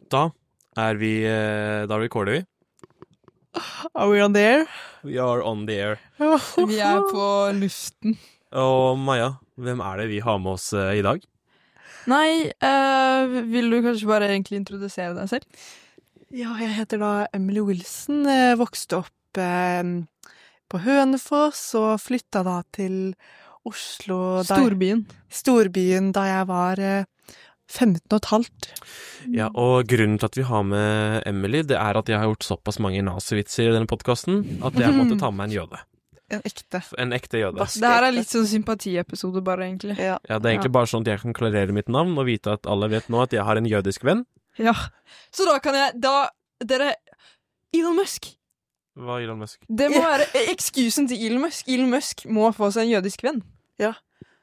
Da recorder vi. Are we on the air? We are on the air. Vi på luften. Og Maja, hvem det vi har med oss i dag? Nei, vil du kanskje bare egentlig introdusere deg selv? Ja, jeg heter da Emily Wilson. Vokste opp på Hønefoss og flytta da til Oslo. Storbyen da jeg var 15 og et halvt. Ja, og grunnen til at vi har med Emily, det at jeg har gjort såpass mange nazivitser i denne podcasten, at jeg måtte ta med en jøde. En ekte jøde. Det her litt sånn sympatiepisode bare, egentlig. Ja, det egentlig bare sånn at jeg kan klarere mitt navn og vite at alle vet nå at jeg har en jødisk venn. Ja, så da kan jeg, dere, Elon Musk. Hva Elon Musk? Det må være excusen til Elon Musk. Elon Musk må få seg en jødisk venn. Ja.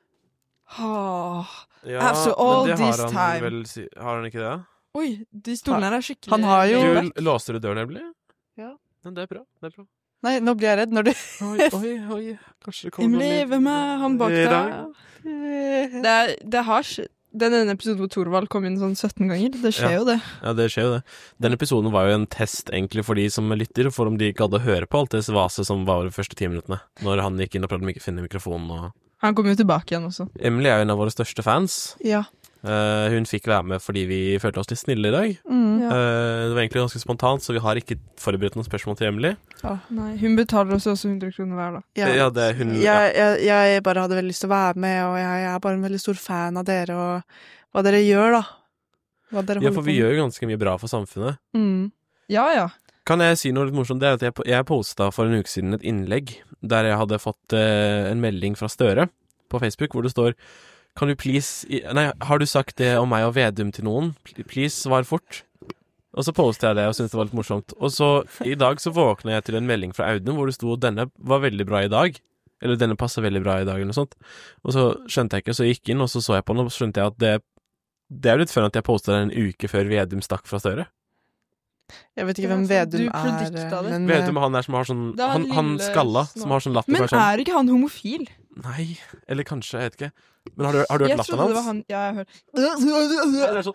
After all men det this har han time. vel har han ikke det? Oi, de stolene her skikkelig. Han har jo... Låste du døren, Emily? Ja. Men det bra. Nei, nå blir jeg redd når du... Oi. Kanskje det kommer Emily, hvem han bak deg? Denne episoden hvor Torvald kom inn sånn 17 ganger. Det skjer jo det. Ja, det skjer jo det. Den episoden var jo en test egentlig for de som lytter, for om de ikke hadde høre på alt det vaset som var de første 10 minuttene. Når han gikk inn og prøvde å ikke finne mikrofonen og... Han kom jo tilbake igjen også. Emily jo en av våre største fans. Ja. Hun fikk være med fordi vi følte oss litt snille i dag. Ja. Det var egentlig ganske spontant, så vi har ikke forberedt noen spørsmål til Emily. Nei, hun betaler oss også 100 kroner hver da. Ja, det hun... Jeg bare hadde veldig lyst til å være med, og jeg bare en veldig stor fan av dere, og hva dere gjør da. Ja, for vi gjør jo ganske mye bra for samfunnet. Ja. Kan jeg si noe litt morsomt? Det at jeg postet for en uke siden et innlegg der jeg hadde fått en melding fra Støre på Facebook hvor det står kan du please... Nei, har du sagt det om meg og Vedum til noen? Please, svar fort. Og så postet jeg det og syntes det var litt morsomt. Og så i dag så våknet jeg til en melding fra Audun hvor det sto denne var veldig bra i dag. Eller denne passer veldig bra i dag eller noe sånt. Og så skjønte jeg ikke, så jeg gikk inn og så jeg på den og så skjønte jeg at det jo litt før at jeg postet det en uke før Vedum stakk fra Støre. Jeg vet ikke hvem Vedum men... Vedum han som har sånn han skalla, som har sånn latter. Men ikke han homofil? Nei, eller kanskje, jeg vet ikke. Men har du hørt latteren hans? Jeg trodde det var han, ja, jeg har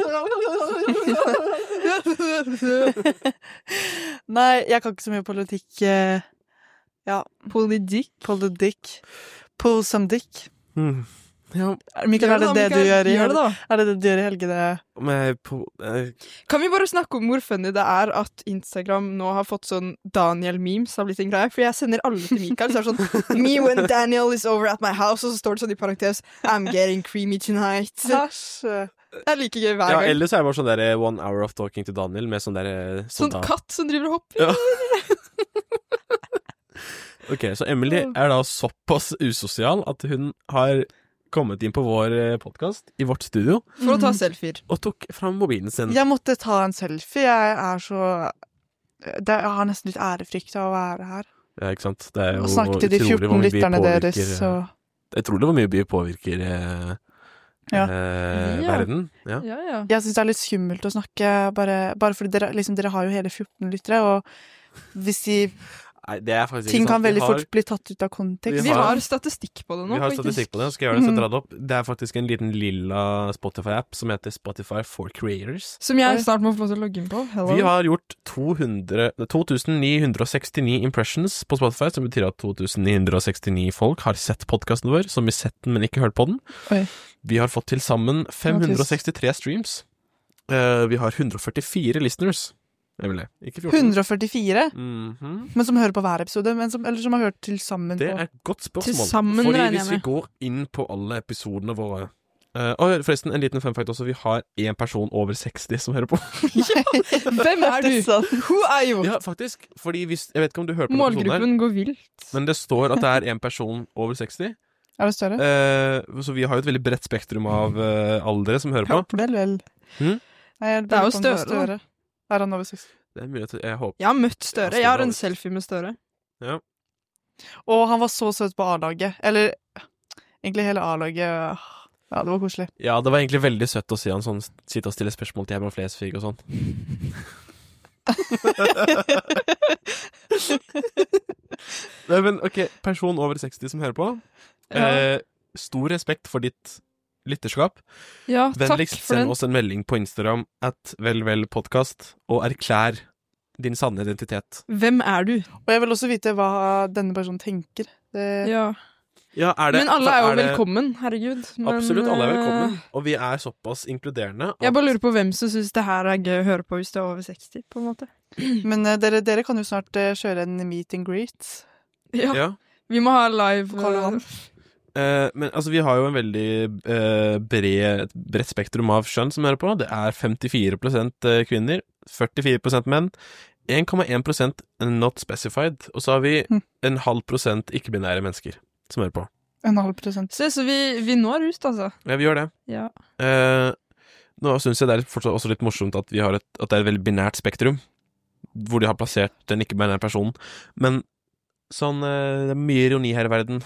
hørt. Nei, jeg kan ikke så mye politikk. Ja. Politikk. Pull some dick. Ja. Mikael, det du gjør i helgene? Kan vi bare snakke om hvor funny det at Instagram nå har fått sånn Daniel-memes har blitt en greie? For jeg sender alle til Mikael, så sånn Me when Daniel is over at my house, og så står det sånn i parentes I'm getting creamy tonight. Det like gøy hver gang. Ja, ellers det bare sånn der 1 hour of talking to Daniel med sånn der sånn katt som driver og hopper. Ja. Ok, så Emily da såpass usosial at hun har kommet inn på vår podcast i vårt studio. For å ta selfier. Og tok fram mobilen sin. Jeg måtte ta en selfie. Jeg har nesten litt ærefrykt av å være her. Ja, ikke sant? Det jo og snakke til de 14 lytterne deres. Jeg tror det var mye påvirker verden. Ja. Jeg synes det litt skummelt å snakke, bare fordi dere har jo hele 14 lyttere, og hvis ting kan veldig fort bli tatt ut av kontekst. Vi har statistikk på det nå. Vi har statistikk på det, skal jeg gjøre det, så dra det opp. Det faktisk en liten lilla Spotify-app som heter Spotify for Creators. Som jeg snart må få lov til å logge inn på. Hello. Vi har gjort 2969 impressions på Spotify, som betyr at 2969 folk har sett podcasten vår, som vi sett den, men ikke hørt på den. Oi. Vi har fått til sammen 563 streams. Vi har 144 listeners. Ikke 14. 144? Men som hører på hver episode, eller som har hørt til sammen på... Det et godt spørsmål. Fordi hvis vi går inn på alle episodene våre... og forresten, en liten fun fact også, vi har en person over 60 som hører på. Hvem du? Who are you? Ja, faktisk, fordi jeg vet ikke om du hører på målgruppen går vilt. Men det står at det en person over 60. Det større? Så vi har jo et veldig bredt spektrum av aldre som hører på. Ja, vel. Nei, det jo Støre. Han over 60? Det mulig at jeg håper. Jeg har møtt Støre. Jeg har en selfie med Støre. Ja. Og han var så søt på A-laget. Eller, egentlig hele A-laget. Ja, det var koselig. Ja, det var egentlig veldig søtt å si han sånn, sitte og stille spørsmål til Herman Flesvig og sånn. Nei, men ok, person over 60 som hører på. Stor respekt for ditt lytterskap. Ja, takk Vennligst for send den. oss en melding på Instagram @velvelpodcast og erklær din sanne identitet. Hvem er du? Og jeg vil også vite hva denne personen tenker. Ja. Ja, Men alle er jo velkommen, herregud. Men, Absolutt, alle er velkommen. Og vi er såpass inkluderende. Jeg bare lurer på hvem som synes det her er gøy å høre på hvis du er over 60, på en måte. Men dere kan jo snart kjøre en meet and greet. Ja. Vi må ha live Karl Johan. Men altså, vi har jo en veldig bredt spektrum av skjønn som hører på. Det er 54% kvinner, 44% menn, 1,1% not specified, og så har vi en halv prosent ikke-binære mennesker som hører på. En halv prosent. Så vi når ut, altså. Ja, vi gjør det. Ja. Nå synes jeg det er fortsatt også litt morsomt at vi har at det er et veldig binært spektrum, hvor de har plassert den ikke-binære personen. Men sånn, det er mye ironi her i verden.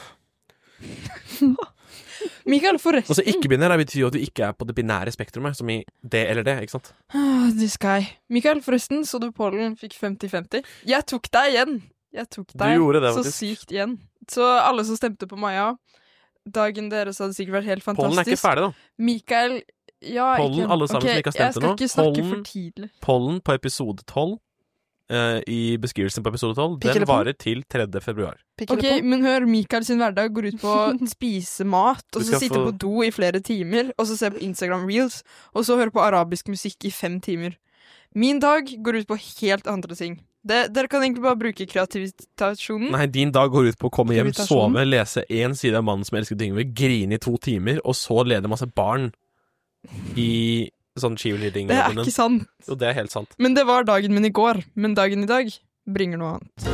Mikael, forresten. Altså ikke-binær betyr jo at du ikke er på det binære spektrumet, som i det eller det, ikke sant? This guy. Mikael, forresten, så du Pollen fikk 50-50? Jeg tok deg igjen. Du gjorde det, så faktisk. sykt igjen. Så alle som stemte på Maja, dagen deres hadde sikkert vært helt fantastisk. Pollen er ikke ferdig da. Mikael, ja, Pollen, alle sammen som ikke har stemt nå. Jeg skal ikke snakke for tidlig. Pollen på episode 12, i beskrivelsen på episode 12, den varer til 3. februar. Ok, men hør, Mikael sin hverdag går ut på å spise mat, og så sitte på do i flere timer, og så se på Instagram Reels, og så høre på arabisk musikk i 5 timer. Min dag går ut på helt andre ting. Dere kan egentlig bare bruke kreativitasjonen. Nei, din dag går ut på å komme hjem, sove, lese en side av Mannen som elsker Yngve, grine i 2 timer, og så lede masse barn i sånn cheerleading. Det er ikke sant. Jo, det er helt sant. Men det var dagen min i går. Men dagen i dag bringer noe annet.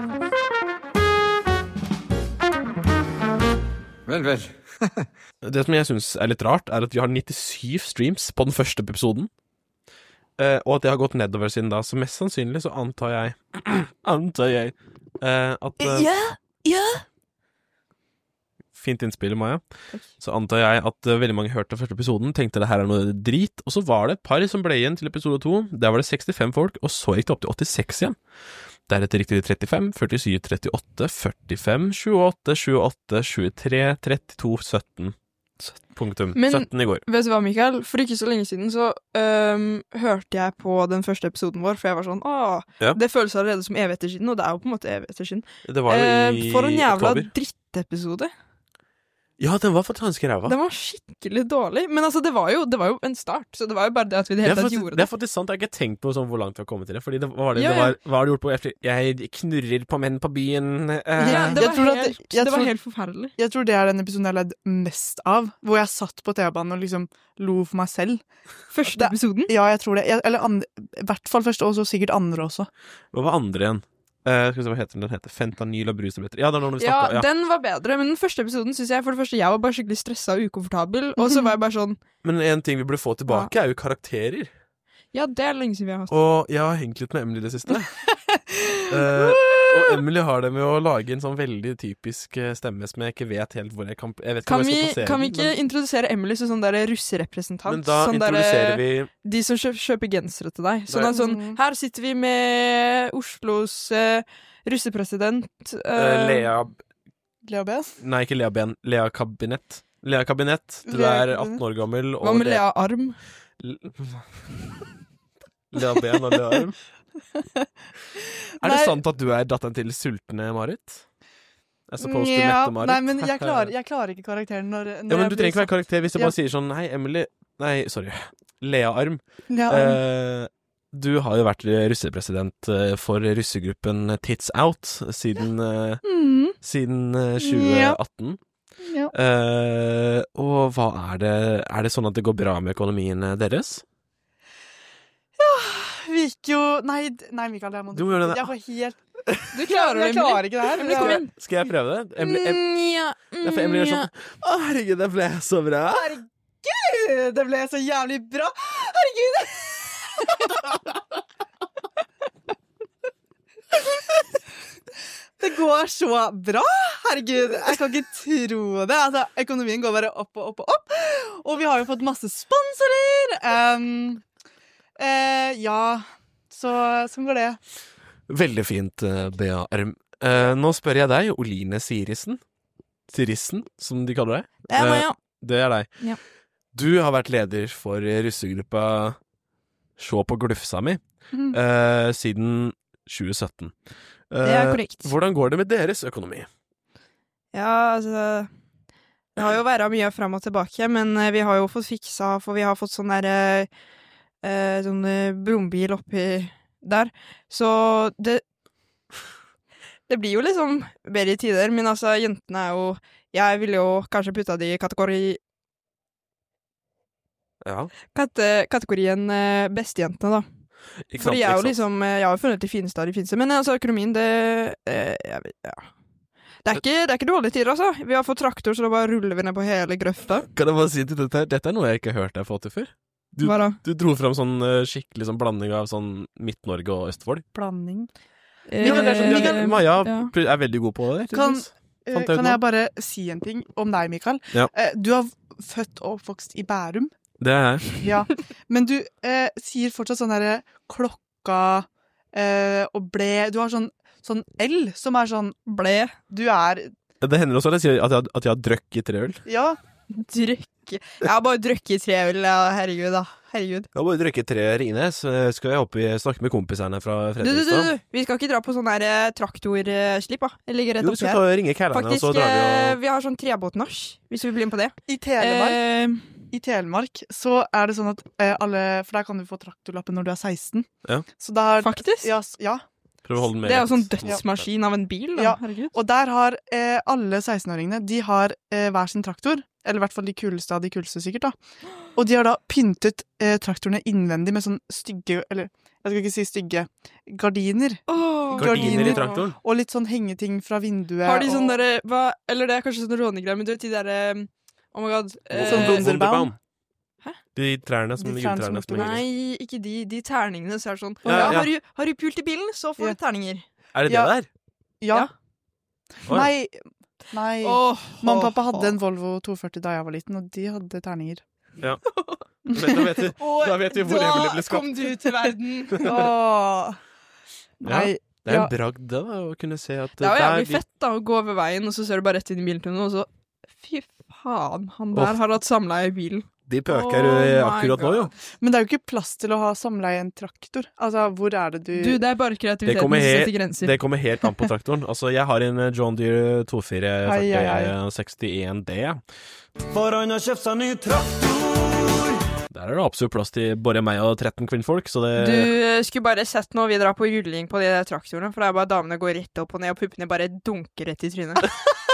Vel. Det som jeg synes er litt rart, er at vi har 97 streams på den første episoden. Og at det har gått nedover siden da. Så mest sannsynlig så antar jeg at Ja. Fint innspill, Maja. Så antar jeg at veldig mange hørte første episoden, tenkte det her er noe drit, og så var det et par som ble igjen til episode 2. Der var det 65 folk, og så gikk det opp til 86 igjen. Deretter riktig til 35, 47, 38, 45, 28, 28, 23, 32, 17. Punktum. Men, 17 i går. Vet du hva, Mikael? For ikke så lenge siden så hørte jeg på den første episoden vår, for jeg var sånn, det føles allerede som evigheter siden, og det er jo på en måte evigheter siden. Det var jo i for en jævla oktober. drittepisode. Ja, den var faktisk ganske ræva. Den var skikkelig dårlig, men altså, det var jo en start, så det var jo bare det at vi det hele tatt gjorde det. Det er faktisk sant, jeg har ikke tenkt på sånn hvor langt vi har kommet til det, fordi hva har du gjort på jeg knurrer på menn på byen. Det var helt forferdelig. Jeg tror det er den episoden jeg har ledd mest av, hvor jeg satt på T-banen og liksom lo for meg selv. Første episoden? Ja, jeg tror det. I hvert fall første, og så sikkert andre også. Hva var andre igjen? Skal vi se hva heter den? Den heter Fentanyl og brustabletter. Ja, den var bedre, men den første episoden synes jeg, for det første, jeg var bare skikkelig stresset og ukomfortabel, og så var jeg bare sånn... Men en ting vi burde få tilbake er jo karakterer. Ja, det er lenge siden vi har hatt. Og jeg har hengt litt med Emily det siste. Og Emily har det med å lage en sånn veldig typisk stemme som jeg ikke vet helt hvor jeg kan... Kan vi ikke introdusere Emily som sånn der russerepresentant? Men da sånn introduserer vi... De som kjøper gensere til deg. Sånn, her sitter vi med Oslos russepresident. Lea Ben? Nei, ikke Lea Ben. Lea Kabinett. Lea Kabinett, du er 18 år gammel. Hva med Lea Arm? Lea Ben og Lea Arm. Er det sant at du er datteren til sultne Marit? Marit? Nei, men jeg klarer ikke karakteren når ja, men du trenger ikke være karakter hvis jeg bare sier sånn hei, Emily. Nei, sorry. Lea Arm. Du har jo vært russepresident for russegruppen Tits Out siden 2018. Ja. Og hva er det sånn at det går bra med økonomien deres? Ja, vi gikk jo... Nei, Mikael, jeg må... Du må gjøre det. Jeg var helt... Du klarer det, Jeg klarer ikke det her. Emily, kom inn. Skal jeg prøve det? Emily er sånn... Å, herregud, det ble så bra. Herregud, det ble så jævlig bra. Herregud. Det går så bra. Herregud, jeg kan ikke tro det. Altså, økonomien går bare opp og opp og opp. Og vi har jo fått masse sponsorer. Ja, så sånn går det. Veldig fint, Bea Arm. Nå spør jeg deg, Oline Sirissen, som de kaller deg. Det er deg. Ja. Du har vært leder for russegruppa Sjå på glufsa mi siden 2017. Det er korrekt. Hvordan går det med deres økonomi? Ja, altså det har jo vært mye frem og tilbake, men vi har jo fått fiksa, for vi har fått sånn der sånn brumbil oppi der. Så det blir jo liksom bedre tider, men altså jentene er jo, jeg ville jo kanskje putta de i kategorien bestejentene, da. For de er jo liksom, jeg har jo funnet de fineste av de fineste, men altså økonomien, jeg vet, ja. Det er ikke dårlige tider, altså. Vi har fått traktor, så da bare ruller vi ned på hele grøfta. Kan jeg bare si til dette er noe jeg ikke har hørt deg få til før. Hva da? Du dro frem sånn skikkelig sånn blanding av sånn Midt-Norge og Østfold. Blanding. Maja er veldig god på det. Kan jeg bare si en ting om deg, Mikael? Ja. Du har født og oppvokst i Bærum. Det er jeg. Ja, men du sier fortsatt sånn der klokka og ble. Du har sånn L som er sånn ble. Du er. Det hender også at jeg sier at jeg har drøkket 3 øl. Ja. Jeg har bare drøkket 3 øl, ja, herregud da. Herregud. Jeg har bare drøkket 3 Ringnes. Skal jeg snakke med kompiserne fra Fredrikstad? Du, vi skal ikke dra på sånn der traktorslipp, da. Jeg ligger rett oppi her. Jo, vi skal ringe kærlerne, og så drar vi og... vi har sånn trebåtnasj, hvis vi blir med på det. I Telemark så er det sånn at for der kan du få traktorlappen når du er 16. Ja. Så der, faktisk? Ja. Prøv å holde den med. Det er jo sånn dødsmaskin av en bil, da. Ja. Herregud. Og der har alle 16-åringene, de har hver sin traktor. Eller i hvert fall de kuleste av de kuleste sikkert, da. Og de har da pyntet traktorene innvendig med sånn stygge, eller jeg skal ikke si stygge, gardiner. Gardiner i traktoren? Og litt sånn hengeting fra vinduet. Har de sånn derre, eller det er kanskje sånn rånegreier, men du vet de derre, oh my god. Sånn Wunderbaum. Hæ? De trærne som juletrærne som henger. Nei, ikke de terningene, så er det sånn, ja. Har du pult i bilen, så får du terninger. Er det det der? Ja. Nei. Mamma og pappa hadde en Volvo 240 da jeg var liten, og de hadde terninger. Ja. Da vet vi hvor Emily ble skapt. Da kom du til verden. Nei. Det er en bragd det da, å kunne se at det er jo jævlig fett da, å gå over veien, og så ser du bare rett inn i biltunnelen, og så, fy faen, han der har hatt samleie i bilen. De pøker akkurat nå, jo. Men det er jo ikke plass til å ha samleie i en traktor. Altså, hvor er det du... Du, det er bare kreativiteten som setter grenser. Det kommer helt an på traktoren. Altså, jeg har en John Deere 2440 61D. For han har kjøpt seg ny traktor! Der er det absolutt plass til bare meg og 13 kvinnfolk, så det... Du skulle bare sett når vi drar på rulling på de der traktorene, for det er bare damene går rett opp og ned, og puppene bare dunker rett i trynet.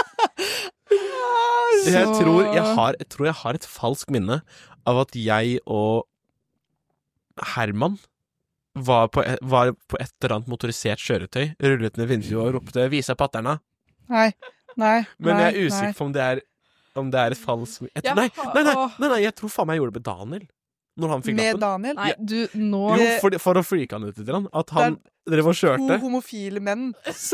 Jeg tror jeg har et falsk minne av at jeg og Herman var på et eller annet motorisert kjøretøy, rullet ned vinduet og ropte 'Vis deg patterna'. Nei. Men jeg er usikker på om det er et falsk minne. Nei, jeg tror faen meg jeg gjorde det med Daniel. Når han fikk med lappen. Daniel? Nei, du, nå... Jo, for å freake han ut litt, at han drev og kjørte. 2 homofile menn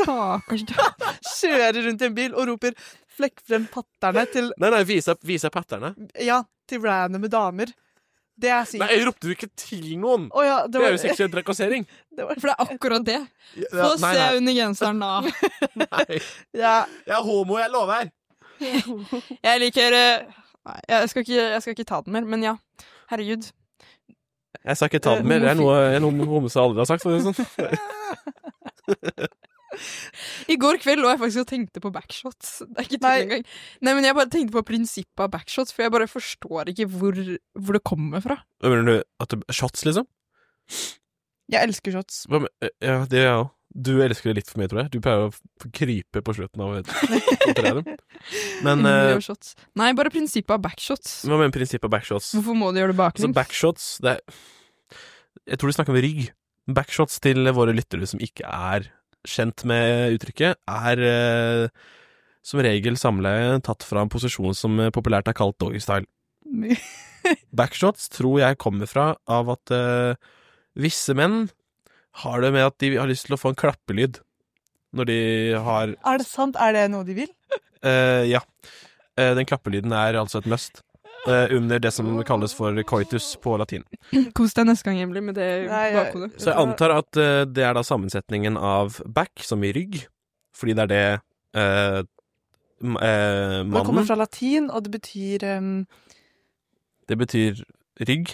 kjører rundt i en bil og roper 'flekk frem patterne' til... Nei, vis deg patterne. Ja, til randomme damer. Det er sykt. Nei, jeg ropte jo ikke til noen. Det er jo seksuell trakassering. For det er akkurat det. Få se under genseren da. Nei. Jeg er homo, jeg lover. Jeg liker... Nei, jeg skal ikke ta den mer, men ja. Herregud. Jeg skal ikke ta den mer. Det er noe homose aldri har sagt, for det sånn. I går kveld lå jeg faktisk og tenkte på backshots. Det er ikke til engang. Nei, men jeg bare tenkte på prinsippet av backshots, for jeg bare forstår ikke hvor det kommer fra. Mener du at shots, liksom? Jeg elsker shots. Ja, det er jeg også. Du elsker det litt for mye, tror jeg. Du pleier å krype på slutten av et Men nei, bare prinsippet av backshots. Hva med prinsippet av backshots? Hvorfor må du gjøre det baklengs? Altså, backshots, jeg tror du snakker om rygg. Backshots til våre lyttere som ikke er kjent med uttrykket, er som regel samleie tatt fra en posisjon som populært er kalt doggystyle. Backshots tror jeg kommer fra av at visse menn har det med at de har lyst til å få en klappelyd når de har... Er det sant? Er det noe de vil? Ja. Den klappelyden er altså et must. Under det som kalles for coitus på latin. Kos deg neste gang, Emily, med det bakhodet. Så jeg antar at det er da sammensetningen av back, som i rygg, fordi det er det mannen. Det kommer fra latin, og det betyr Det betyr rygg.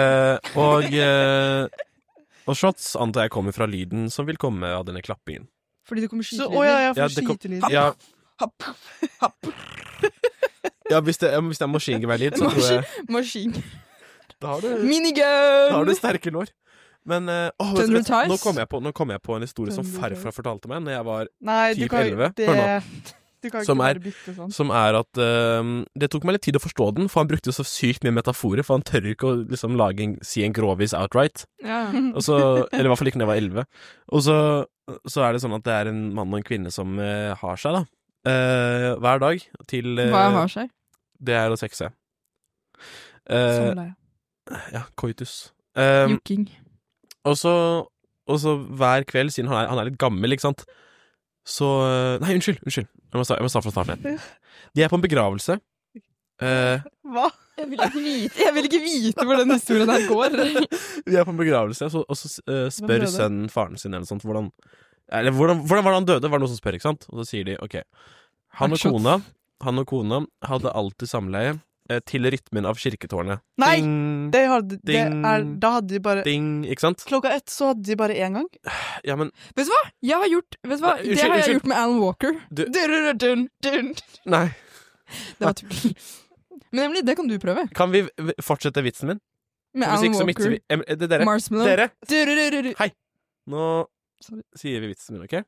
Og shots antar jeg kommer fra lyden som vil komme av denne klappingen. Fordi det kommer skytelyder? Ja, for skytelyder. Ja. Happ. Ja, hvis det er maskingeværlyd, så tror jeg Maskin. Da har du Minigun! Da har du sterke lår. Men nå kom jeg på en historie som farfar fortalte meg når jeg var typ 11. Du kan ikke bare bytte sånn. Som er at det tok meg litt tid å forstå den, for han brukte så sykt mye metaforer, for han tør ikke å liksom si en grovis outright. Ja. Og så, eller i hvert fall ikke når jeg var 11. Og så er det sånn at det er en mann og en kvinne som har seg, da. Hver dag til Hva har seg? Det er å sexe. Samleie. Ja, koitus. Jukking. Og så hver kveld, siden han er litt gammel, ikke sant? Så nei, unnskyld. Jeg må starte fra starten igjen. De er på en begravelse. Hva? Jeg vil ikke vite hvor den historien her går. De er på en begravelse, og så spør sønnen faren sin eller noe sånt hvordan var det han døde? Var det noen som spør, ikke sant? Og så sier de, ok, han og kona hadde alltid samleie til rytmen av kirketårnet. Nei! Ding, Da hadde de bare ding, ikke sant? 1:00 så hadde de bare én gang. Ja, men Vet du hva? Det har jeg gjort med Alan Walker. Nei. Det var tull. Men Emily, det kan du prøve. Kan vi fortsette vitsen min? Med Hvis ikke Alan så mikser Walker. vi Dere! Marshmallow. Hei! Nå sier vi vitsen min, ok?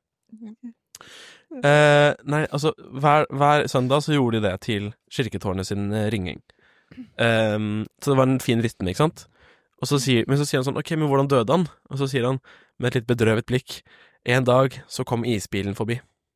Nei, altså hver søndag så gjorde de det til kirketårnet sin ringing. Så det var en fin rytme, ikke sant? Men så sier han sånn, ok, men hvordan døde han? Og så sier han med et litt bedrøvet blikk, en dag så kom isbilen forbi.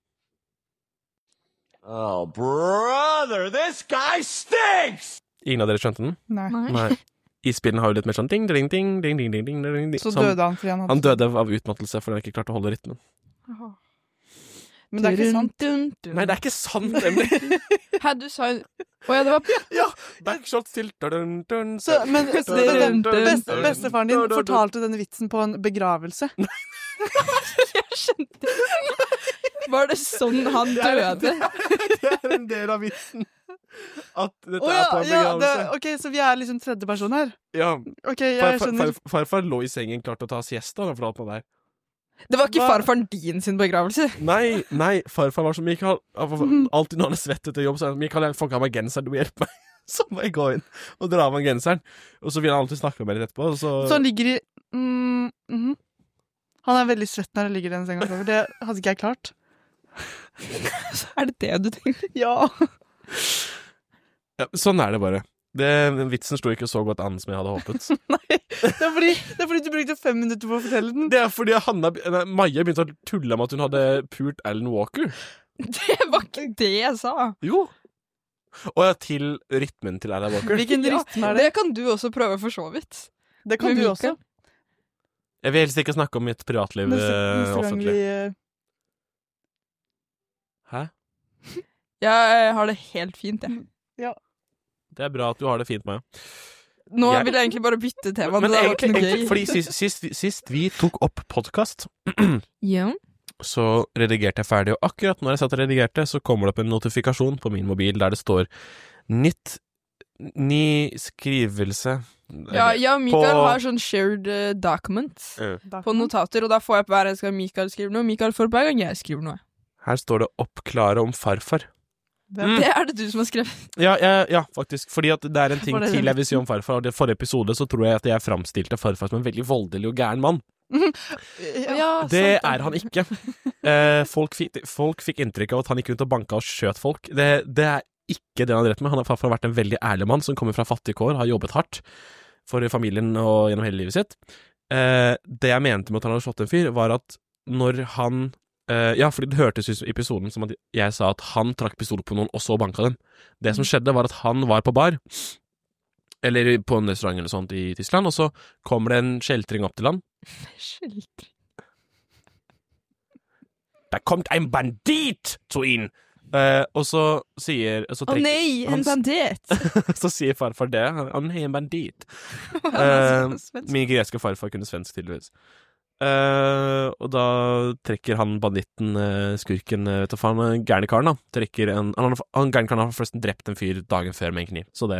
Oh, brother, this guy stinks! Ingen av dere skjønte den? Nei. Isbilen har jo litt mer sånn ding, ding, ding, ding, ding, ding, ding, ding. Så døde han fordi han døde av utmattelse fordi han ikke klarte å holde rytmen. Men det er ikke sant. Nei, det er ikke sant, Emily. Hæ, du sa det var Ja, backshots til Men bestefaren din fortalte denne vitsen på en begravelse. Jeg skjønte. Var det sånn han døde? Det er en del av vitsen. At dette er på en begravelse. Ok, så vi er liksom tredje person her. Ja. Ok, jeg skjønner. Farfar lå i sengen klart å ta siesta. Han fortalte meg der. Det var ikke farfaren din sin begravelse. Nei, farfar var som Mikael. Alltid når han er svett etter jobb, så er han Mikael, jeg får ikke ha meg genseren, du må hjelpe meg. Så må jeg gå inn og dra av meg genseren. Og så vil han alltid snakke med meg litt etterpå. Så han ligger i Han er veldig svett når han ligger i den senga. Det hadde ikke jeg klart. Er det det du tenker? Ja, sånn er det bare. Vitsen slo ikke så godt an som jeg hadde håpet. Nei, det er fordi du brukte 5 minutter på å fortelle den. Det er fordi Maja begynte å tulle med at hun hadde pult Alan Walker. Det var ikke det jeg sa. Jo. Og ja, til rytmen til Alan Walker. Hvilken rytme er det? Det kan du også prøve for så vidt. Det kan du også. Jeg vil helst ikke snakke om mitt privatliv offentlig. Hæ? Jeg har det helt fint, jeg. Ja. Det er bra at du har det fint, Maja. Nå vil jeg egentlig bare bytte tema. Men egentlig, fordi sist vi tok opp podcast, ja. Så redigerte jeg ferdig, og akkurat når jeg satt og redigerte, så kommer det opp en notifikasjon på min mobil der det står ny skrivelse. Ja, Mikael har sånn shared document på notater, og da får jeg på hver en skal Mikael skrive noe, Mikael får hver gang jeg skriver noe. Her står det oppklare om farfar. Det er det du som har skrevet. Ja, faktisk. Fordi at det er en ting til jeg vil si om farfar. Og i forrige episode så tror jeg at jeg framstilte farfar som en veldig voldelig og gæren mann. Det er han ikke. Folk fikk inntrykk av at han gikk rundt og banka og skjøt folk. Det er ikke det han har drevet med. Farfar har vært en veldig ærlig mann som kommer fra fattige kår, har jobbet hardt for familien og gjennom hele livet sitt. Det jeg mente med at han hadde slått en fyr, var at når han fordi det hørtes ut i episoden som at jeg sa at han trakk pistol på noen og så banka dem. Det som skjedde var at han var på bar eller på en restaurant eller sånt i Tyskland, og så kommer det en skjeltring opp til han. Skjeltring? Der kommt ein bandit zu ihn! Og så sier nei, en bandit! Så sier farfar det. Han er en bandit. Min greske farfar kunne svensk tydeligvis. Og da trekker han banditten, skurken, vet du faen, gærne karen da, han gærne karen har forresten drept en fyr dagen før med en kniv, så det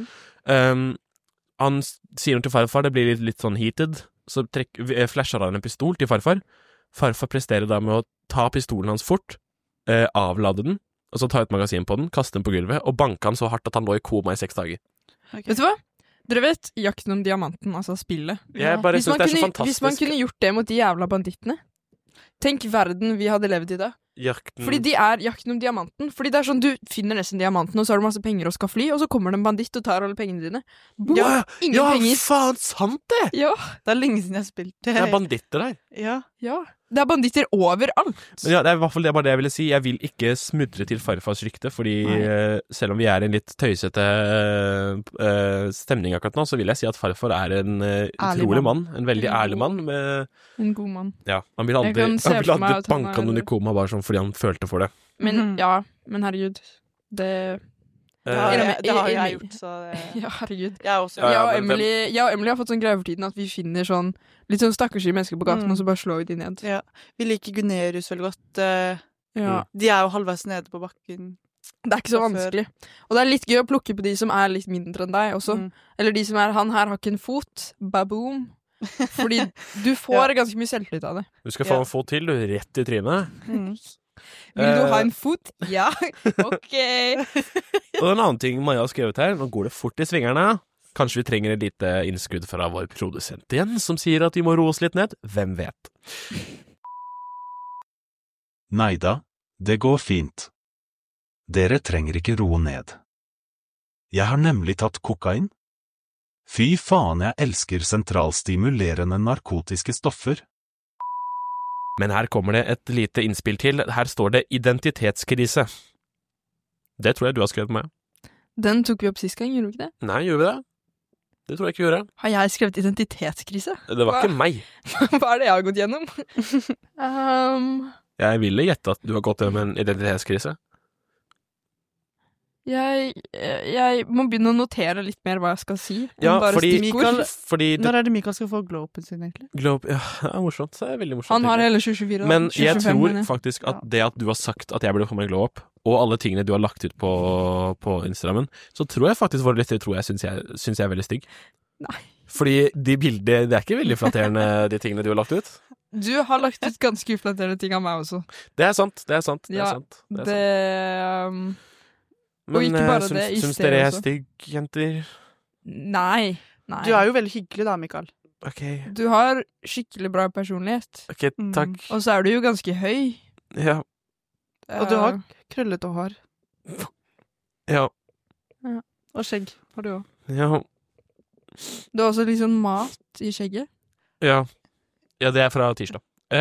han sier noe til farfar, det blir litt sånn heated, så flasher han en pistol til farfar presterer da med å ta pistolen hans fort, avlade den, og så ta ut magasin på den, kaste den på gulvet, og banke han så hardt at han lå i koma i 6 dager. Okay. Vet du hva? Dere vet Jakten om diamanten, altså spillet. Jeg bare synes det er så fantastisk. Hvis man kunne gjort det mot de jævla bandittene, tenk verden vi hadde levd i da. Fordi de er Jakten om diamanten. Fordi det er sånn, du finner nesten diamanten, og så har du masse penger og skal fly, og så kommer det en banditt og tar alle pengene dine. Ingen penger. Faen, sant det! Ja, det er lenge siden jeg har spilt det. Det er banditter der. Ja. Det er banditter overalt. Men ja, det er i hvert fall bare det jeg ville si. Jeg vil ikke smudre til farfars rykte, fordi selv om vi er i en litt tøysete stemning akkurat nå, så vil jeg si at farfar er en utrolig mann. En veldig ærlig mann. En god mann. Ja, han ville aldri banka noen i koma bare sånn fordi han følte for det. Men men herregud, det har jeg gjort, så ja, herregud. Jeg og Emily har fått sånn greie for tiden at vi finner sånn litt sånn stakkarslige mennesker på gaten, og så bare slår vi de ned. Ja, vi liker Gunerius veldig godt. De er jo halvveis nede på bakken. Det er ikke så vanskelig. Og det er litt gøy å plukke på de som er litt mindre enn deg også. Eller de som han her har ikke en fot. Baboom. Fordi du får ganske mye selvtillit av det. Du skal få en fot til, du, rett i trynet. Vil du ha en fot? Ja, ok. Og en annen ting Maja har skrevet her, nå går det fort i svingerne. Kanskje vi trenger et lite innskudd fra vår produsent igjen, som sier at vi må roe oss litt ned. Hvem vet? Neida, det går fint. Dere trenger ikke roe ned. Jeg har nemlig tatt kokain. Fy faen, jeg elsker sentralstimulerende narkotiske stoffer. Men her kommer det et lite innspill til. Her står det identitetskrise. Det tror jeg du har skrevet med. Den tok vi opp sist gang, gjorde vi ikke det? Nei, gjorde vi det? Det tror jeg ikke vi gjorde. Har jeg skrevet identitetskrise? Det var ikke meg. Hva er det jeg har gått gjennom? Jeg ville gjette at du har gått gjennom en identitetskrise. Jeg må begynne å notere litt mer hva jeg skal si. Ja, fordi når er det Mikael skal få glopen sin, egentlig? Globe, ja, det er morsomt. Det er veldig morsomt. Han har hele 2024 da. Men jeg tror faktisk at det at du har sagt at jeg burde få meg glow up, og alle tingene du har lagt ut på Instagrammen, så tror jeg faktisk våre lyttere synes jeg er veldig stygg. Nei. Fordi de bildene, det er ikke veldig flatterende de tingene du har lagt ut. Du har lagt ut ganske uflatterende ting av meg også. Det er sant. Men syns dere jeg er stygg, jenter? Nei. Du er jo veldig hyggelig da, Mikael. Ok. Du har skikkelig bra personlighet. Ok, takk. Og så er du jo ganske høy. Ja. Og du har krøllete hår. Ja. Og skjegg har du også. Ja. Du har også litt sånn mat i skjegget. Ja, det er fra tirsdag.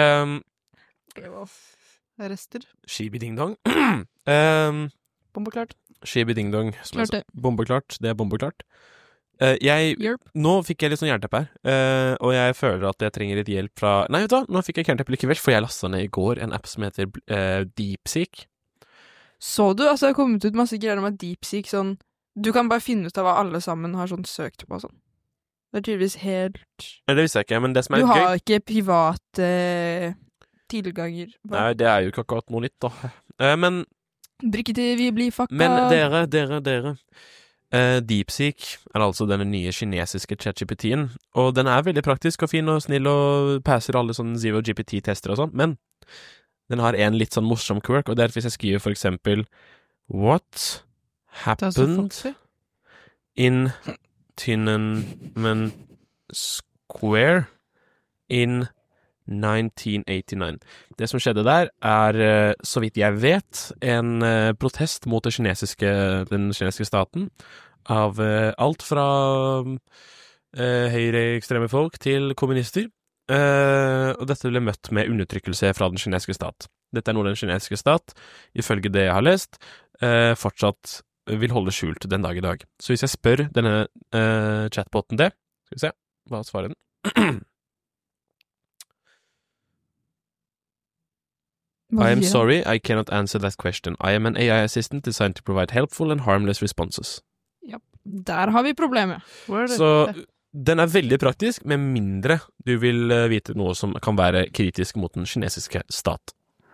Rester. Skibidingdong. Bombeklart. Skibidingdong. Bombeklart. Det er bombeklart. Hjelp. Nå fikk jeg litt sånn jernteppe her, og jeg føler at jeg trenger litt hjelp fra... Nei, vet du hva? Nå fikk jeg jernteppe likevel, for jeg lastet ned i går en app som heter DeepSeek. Så du? Altså, det har kommet ut masse greier om at DeepSeek sånn... Du kan bare finne ut av hva alle sammen har sånn søkt på og sånn. Det er tydeligvis helt... Det visste jeg ikke, men det som er gøy... Du har ikke private tilganger. Nei, det er jo ikke akkurat noe nytt, da. Men... Drikke til vi blir fucka. Men dere. DeepSeek er altså denne nye kinesiske ChatGPT-en, og den er veldig praktisk og fin og snill og passer alle sånne Zero GPT-tester og sånn, men den har en litt sånn morsom quirk, og det er hvis jeg skriver for eksempel What happened in Tiananmen Square in 1989. Det som skjedde der er, så vidt jeg vet, en protest mot den kinesiske staten av alt fra høyreekstreme folk til kommunister. Og dette ble møtt med undertrykkelse fra den kinesiske stat. Dette er noe den kinesiske stat, ifølge det jeg har lest, fortsatt vil holde skjult den dag i dag. Så hvis jeg spør denne chatboten det, skal vi se, hva svarer den? I am sorry, I cannot answer that question. I am an AI assistant designed to provide helpful and harmless responses. Ja, der har vi problemet. Så Den veldig praktisk, med mindre du vil vite noe som kan være kritisk mot den kinesiske stat.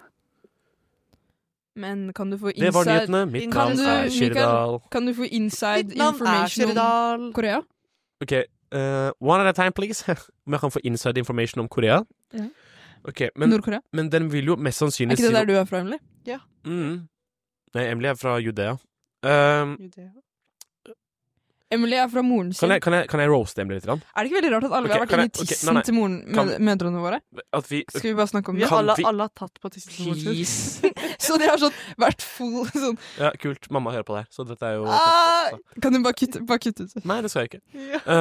Men kan du få Det var inside nyhetene. Mitt navn Shirdal. Kan du få inside Mitt navn information om Korea? Ok, one at a time, please. Om jeg kan få inside information om Korea? Ja. Ok, men, Nord-Korea? men den vil jo mest sannsynlig ikke det der du fra, Emily? Nei, Emily fra Judea. Emily fra moren sin. Kan jeg roaste Emily litt? Det ikke veldig rart at alle har vært inne i tissen til mødrene våre? Skal vi bare snakke om det? Alle har tatt på tissen vår. Så de har vært full sånn. Ja, kult. Mamma hører på det her, så dette jo Kan du bare kutte ut? Nei, det skal jeg ikke.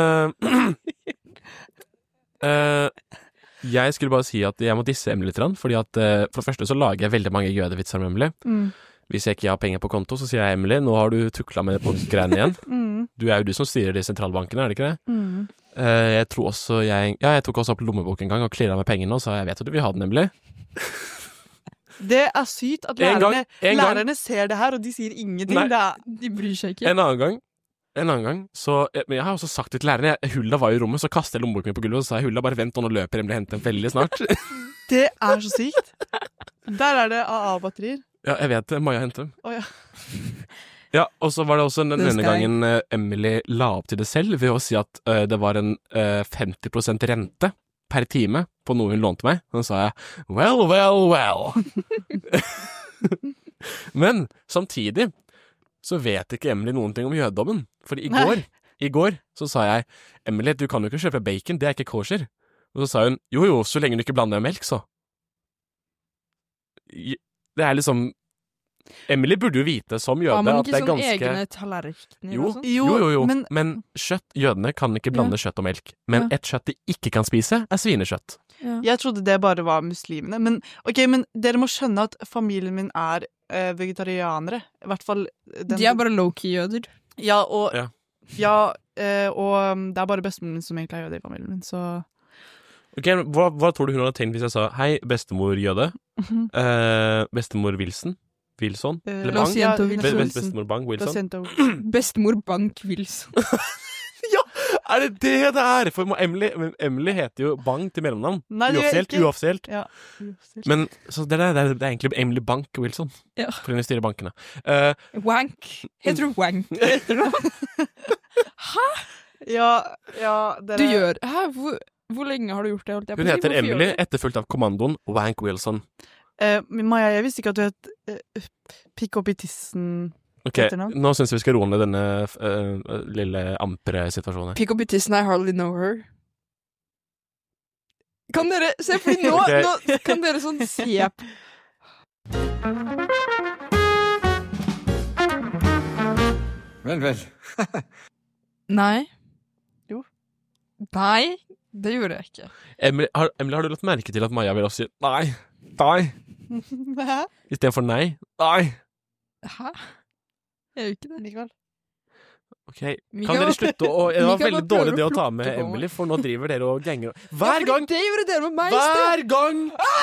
Jeg skulle bare si at jeg må disse Emily litt, fordi at for det første så lager jeg veldig mange jødevitser om Emily. Hvis jeg ikke har penger på konto, så sier jeg Emily, nå har du tukla med på greiene igjen. Du jo du som styrer de sentralbankene, det ikke det? Jeg tror også jeg tok også opp lommebok en gang og klirret med pengene, og sa jeg vet at du vil ha den, Emily. Det sykt at lærerne ser det her, og de sier ingenting. De bryr seg ikke. En annen gang, så men jeg har også sagt til lærerne, Hulda var i rommet, så kastet jeg lommeboken min på gulvet, og så sa jeg, Hulda, bare vent, og nå løper Emily og henter den veldig snart. Det så sykt. Der det AA-batterier. Ja, jeg vet det. Maja henter dem. Ja. Ja, og så var det også denne gangen Emily la opp til det selv ved å si at det var en 50% rente per time på noe hun lånte meg. Og så sa jeg, well. Men samtidig så vet ikke Emily noen ting om jødedommen. For i går så sa jeg, Emily, du kan jo ikke kjøpe bacon, det ikke kosher. Og så sa hun, jo, så lenge du ikke blander melk, så. Det liksom Emily burde jo vite som jøde at det ganske... Har man ikke sånn egne tallerkener og sånn? Jo, men jødene kan ikke blande kjøtt og melk. Men et kjøtt de ikke kan spise, svinekjøtt. Ja. Jeg trodde det bare var muslimene. Men dere må skjønne at familien min vegetarianere. I hvert fall... De bare low-key jøder. Ja, og det bare bestemoren min som egentlig jøde i familien min, så... Ok, hva tror du hun hadde tenkt hvis jeg sa hei, bestemor jøde, bestemor Wilson, eller Bang? Bestemor Bang Wilson? Bestemor Bank Wilson. Ja, det For Emily heter jo Bang til mellomnavn. Uoffisielt. Ja, men så det egentlig Emily Bank Wilson, for hun styrer bankene. Wank. Heter du Wank? Hæ? Ja, Du gjør... Hæ? Hvor lenge har du gjort det? Hun heter Emily, etterfulgt av kommandoen Wank Wilson. Maja, jeg visste ikke at du het pikk opp i tissen. Ok, nå synes jeg vi skal roe ned denne lille ampere-situasjonen. Pikk opp i tissen, I hardly know her. Kan dere se, fordi nå kan dere sånn se på. Vel. Nei. Jo. Nei. Det gjorde jeg ikke. Emily, har du lagt merke til at Maja vil også si nei? I stedet for nei? Nei. Hæ? Jeg gjør ikke det. Mikael. Ok, kan dere slutte å... Det var veldig dårlig det å ta med Emily, for nå driver dere og ganger. Hver gang! Det gjorde dere med meg. Hver gang!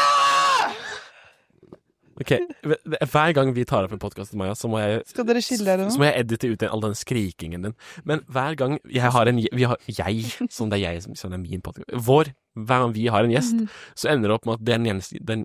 Ok, hver gang vi tar opp en podcast til Maja, så må jeg... Skal dere skille dere nå? Så må jeg edite ut all den skrikingen din. Men hver gang jeg har som det er min podcast, hver gang vi har en gjest, så ender det opp med at den Jensen.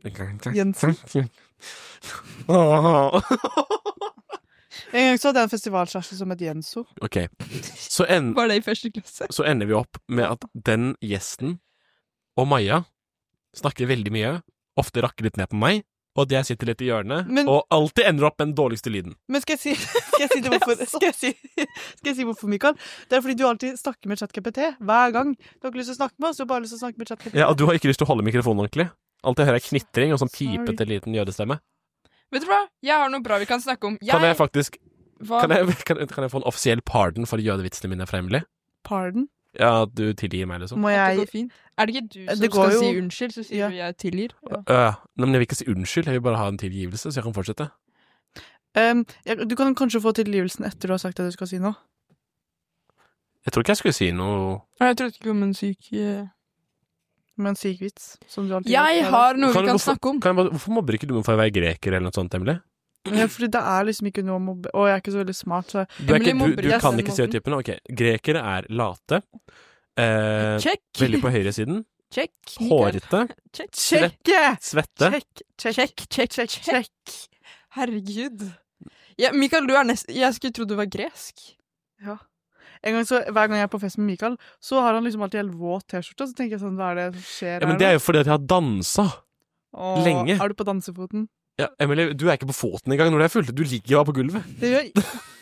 En gang så hadde jeg en festivalkjæreste som het Jenso. Ok, var det i første klasse? Så ender vi opp med at den gjesten og Maja snakker veldig mye, ofte rakker litt ned på meg, og at jeg sitter litt i hjørnet, og alltid ender opp med den dårligste lyden. Men skal jeg si det hvorfor? Skal jeg si hvorfor, Mikael? Det fordi du alltid snakker med ChatGPT hver gang. Du har ikke lyst til å snakke med oss, du har bare lyst til å snakke med ChatGPT. Ja, og du har ikke lyst til å holde mikrofonen ordentlig. Alt jeg hører knitring og sånn pipete liten jødestemme. Vet du hva? Jeg har noe bra vi kan snakke om. Kan jeg faktisk... Kan jeg få en offisiell pardon for jødevitsene mine fra Emily? Pardon? Ja, du tilgir meg, liksom. Må jeg... Det går fint. Er det ikke du som skal si unnskyld, så sier du jeg tilgir? Men jeg vil ikke si unnskyld, jeg vil bare ha en tilgivelse, så jeg kan fortsette. Du kan kanskje få tilgivelsen etter du har sagt det du skal si nå. Jeg tror ikke jeg skulle si noe... Jeg tror ikke om en syk... Med en syk vits, som du alltid jeg har noe vi kan snakke om. Hvorfor mobber ikke du meg for å være greker eller noe sånt, Emily? Ja, fordi det liksom ikke noe å mobbe. Og jeg ikke så veldig smart, så... Du kan ikke stereotypene. Ok, grekere late. Check. Veldig på høyresiden. Check. Hårete. Check. Svette. Check. Herregud. Ja, Mikael, du jeg skulle tro du var gresk. Ja. Hver gang jeg er på fest med Mikael, så har han liksom alltid helt våt t-skjorte, så tenker jeg sånn, hva er det som skjer Ja, men det er jo fordi at jeg har danset lenge. Er du på dansefoten? Ja, Emilie, du er ikke på foten engang når det er fullt. Du ligger jo på gulvet. Det gjør